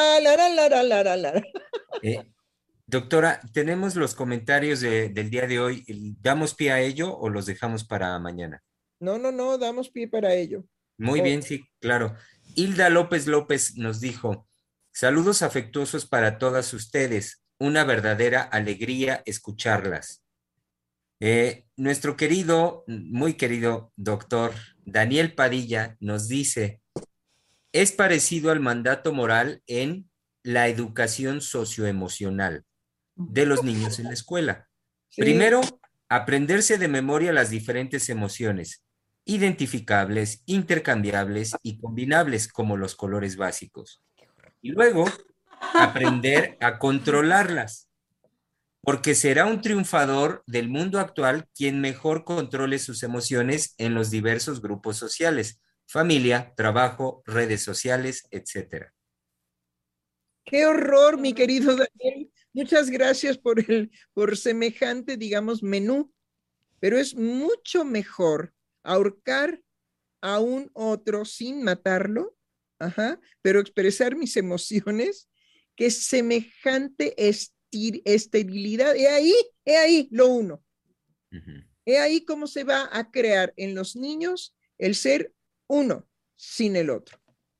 Eh, doctora, tenemos los comentarios de, del día de hoy. ¿Damos pie a ello o los dejamos para mañana? No, no, no, damos pie para ello. Muy oh. bien, sí, claro. Hilda López López nos dijo, saludos afectuosos para todas ustedes. Una verdadera alegría escucharlas. Eh, nuestro querido, muy querido doctor Daniel Padilla nos dice, es parecido al mandato moral en la educación socioemocional de los niños en la escuela. Sí. Primero, aprenderse de memoria las diferentes emociones, identificables, intercambiables y combinables como los colores básicos. Y luego, aprender a controlarlas, porque será un triunfador del mundo actual quien mejor controle sus emociones en los diversos grupos sociales, familia, trabajo, redes sociales, etcétera. ¡Qué horror, mi querido Daniel! Muchas gracias por, el, por semejante, digamos, menú pero es mucho mejor ahorcar a un otro sin matarlo, ajá, pero expresar mis emociones, que semejante estir, esterilidad. He ahí, he ahí lo uno. Uh-huh. He ahí cómo se va a crear en los niños el ser uno sin el otro.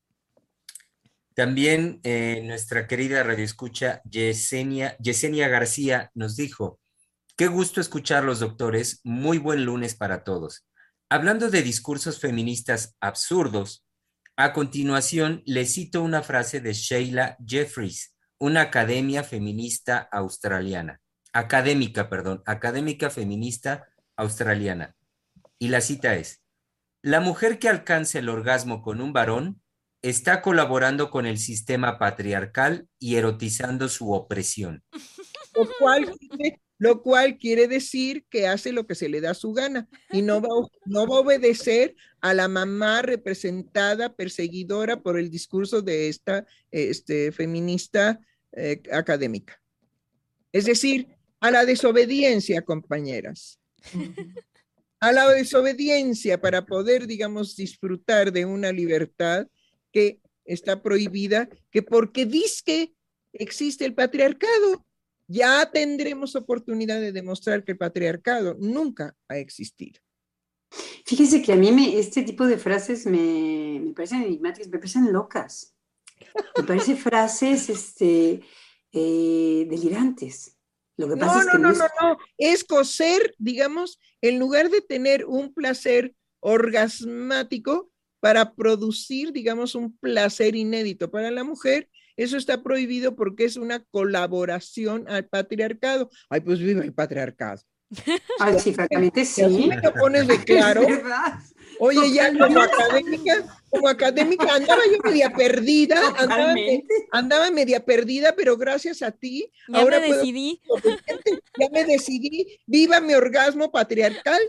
También eh, nuestra querida radioescucha Yesenia, Yesenia García nos dijo: qué gusto escucharlos, doctores, muy buen lunes para todos. Hablando de discursos feministas absurdos, a continuación les cito una frase de Sheila Jeffries, una academia feminista australiana, académica, perdón, académica feminista australiana. Y la cita es: la mujer que alcance el orgasmo con un varón está colaborando con el sistema patriarcal y erotizando su opresión. Lo cual, lo cual quiere decir que hace lo que se le da su gana y no va, no va a obedecer a la mamá representada, perseguidora por el discurso de esta este, feminista eh, académica. Es decir, a la desobediencia, compañeras. A la desobediencia para poder, digamos, disfrutar de una libertad que está prohibida, que porque dice que existe el patriarcado, ya tendremos oportunidad de demostrar que el patriarcado nunca ha existido. Fíjese que a mí me, este tipo de frases me, me parecen enigmáticas, me parecen locas. Me parecen frases este, eh, delirantes. Lo que pasa no, es que no, no, no, es... no, no, es coser, digamos, en lugar de tener un placer orgasmático para producir, digamos, un placer inédito para la mujer, eso está prohibido porque es una colaboración al patriarcado. Ay, pues viva el patriarcado. Ay, sí, francamente sí. Y así me lo pones de claro. Oye, ya como académica, como académica andaba yo media perdida, andaba, andaba media perdida, pero gracias a ti, ya ahora me decidí. Puedo, ya me decidí, viva mi orgasmo patriarcal.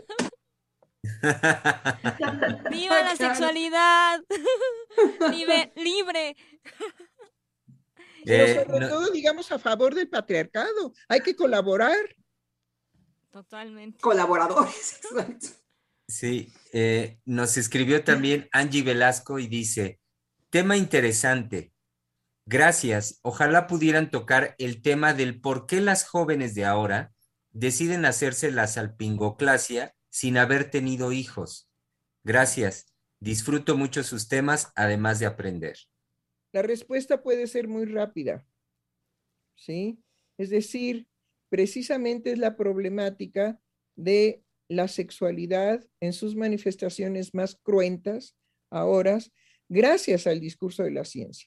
¡Viva la sexualidad! Libre, libre. Pero sobre eh, no. todo, digamos, a favor del patriarcado. Hay que colaborar. Totalmente. Colaboradores. Sí, eh, nos escribió también Angie Velasco y dice: tema interesante. Gracias. Ojalá pudieran tocar el tema del por qué las jóvenes de ahora deciden hacerse la salpingoclasia sin haber tenido hijos. Gracias. Disfruto mucho sus temas, además de aprender. La respuesta puede ser muy rápida, ¿sí? Es decir, precisamente es la problemática de la sexualidad en sus manifestaciones más cruentas ahora, gracias al discurso de la ciencia.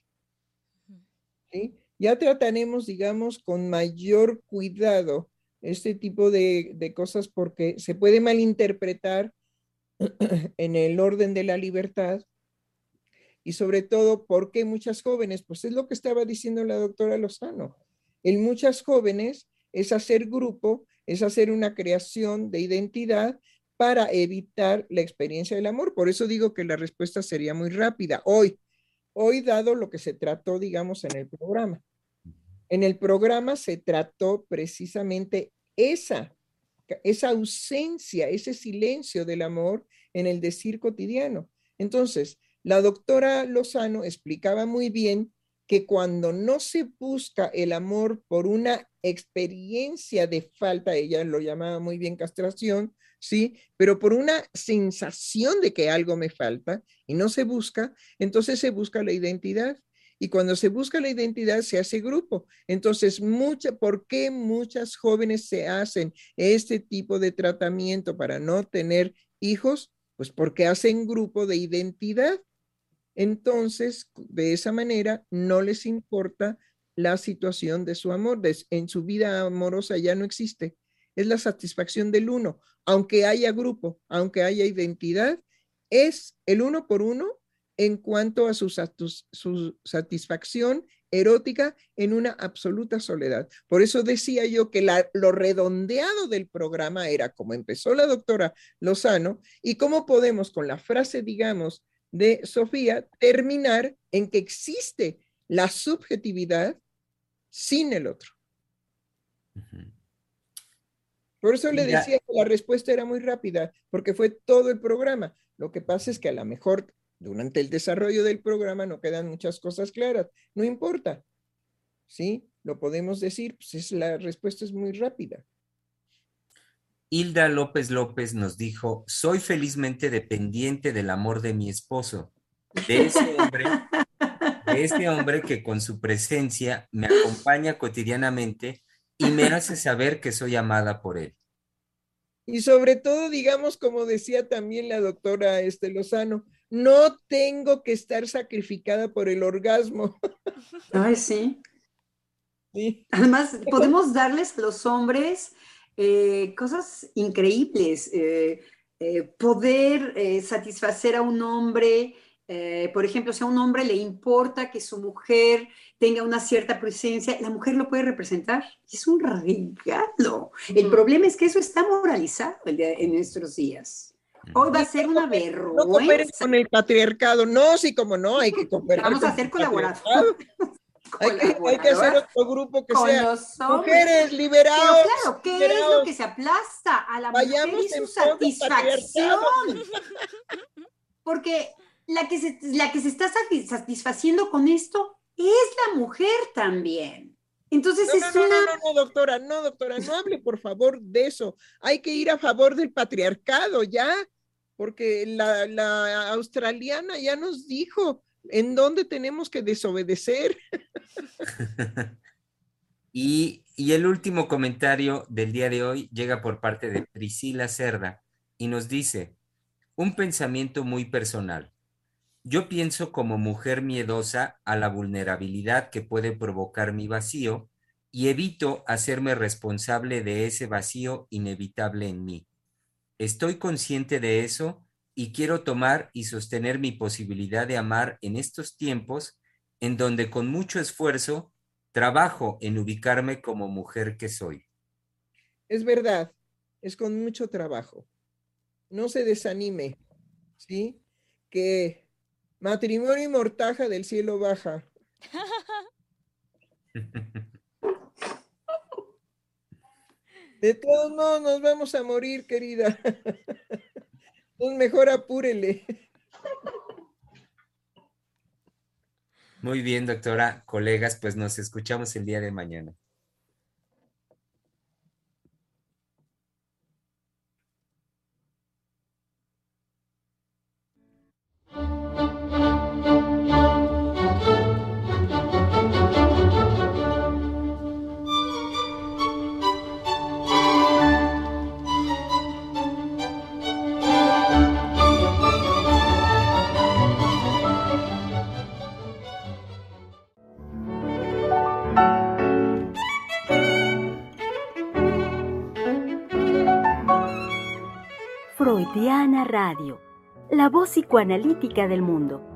¿Sí? Ya trataremos, digamos, con mayor cuidado este tipo de, de cosas porque se puede malinterpretar en el orden de la libertad y sobre todo porque muchas jóvenes, pues es lo que estaba diciendo la doctora Lozano, en muchas jóvenes es hacer grupo, es hacer una creación de identidad para evitar la experiencia del amor. Por eso digo que la respuesta sería muy rápida. Hoy, hoy dado lo que se trató, digamos, en el programa. En el programa se trató precisamente esa, esa ausencia, ese silencio del amor en el decir cotidiano. Entonces, la doctora Lozano explicaba muy bien que cuando no se busca el amor por una experiencia de falta, ella lo llamaba muy bien castración, ¿sí? Pero por una sensación de que algo me falta y no se busca, entonces se busca la identidad. Y cuando se busca la identidad se hace grupo. Entonces, mucha, ¿por qué muchas jóvenes se hacen este tipo de tratamiento para no tener hijos? Pues porque hacen grupo de identidad. Entonces, de esa manera, no les importa la situación de su amor. En su vida amorosa ya no existe. Es la satisfacción del uno. Aunque haya grupo, aunque haya identidad, es el uno por uno en cuanto a su, su satisfacción erótica en una absoluta soledad. Por eso decía yo que la, lo redondeado del programa era como empezó la doctora Lozano y cómo podemos con la frase, digamos, de Sofía, terminar en que existe la subjetividad sin el otro. Por eso le Hilda, decía que la respuesta era muy rápida, porque fue todo el programa. Lo que pasa es que a lo mejor durante el desarrollo del programa no quedan muchas cosas claras. No importa, ¿sí? Lo podemos decir, pues es, la respuesta es muy rápida. Hilda López López nos dijo, soy felizmente dependiente del amor de mi esposo, de ese hombre, de ese hombre que con su presencia me acompaña cotidianamente y me hace saber que soy amada por él. Y sobre todo, digamos, como decía también la doctora este, Lozano, no tengo que estar sacrificada por el orgasmo. Ay, sí. Sí. Además, podemos darles a los hombres eh, cosas increíbles. Eh, eh, poder eh, satisfacer a un hombre, eh, por ejemplo, si a un hombre le importa que su mujer tenga una cierta presencia, la mujer lo puede representar. Es un regalo. El problema es que eso está moralizado en nuestros días. Hoy va a ser una vergüenza. No cooperen con el patriarcado. No, sí, como no, hay que cooperar. Vamos a hacer colaboradores. Hay que, hay que hacer otro grupo que con sea los hombres. Mujeres liberados. Pero claro, ¿qué liberados. es lo que se aplasta? A la Vayamos mujer y su en pos del satisfacción. Porque la que, se, la que se está satisfaciendo con esto es la mujer también. Entonces no, es no, no, una... no, no, no, doctora, no, doctora, no hable por favor de eso. Hay que ir a favor del patriarcado ya, porque la, la australiana ya nos dijo en dónde tenemos que desobedecer. Y, y el último comentario del día de hoy llega por parte de Priscila Cerda y nos dice, un pensamiento muy personal. Yo pienso como mujer miedosa a la vulnerabilidad que puede provocar mi vacío y evito hacerme responsable de ese vacío inevitable en mí. Estoy consciente de eso y quiero tomar y sostener mi posibilidad de amar en estos tiempos en donde con mucho esfuerzo trabajo en ubicarme como mujer que soy. Es verdad, es con mucho trabajo. No se desanime, ¿sí? Que matrimonio y mortaja del cielo baja. De todos modos nos vamos a morir, querida. Entonces mejor apúrele. Muy bien, doctora, colegas, pues nos escuchamos el día de mañana. Freudiana Radio, la voz psicoanalítica del mundo.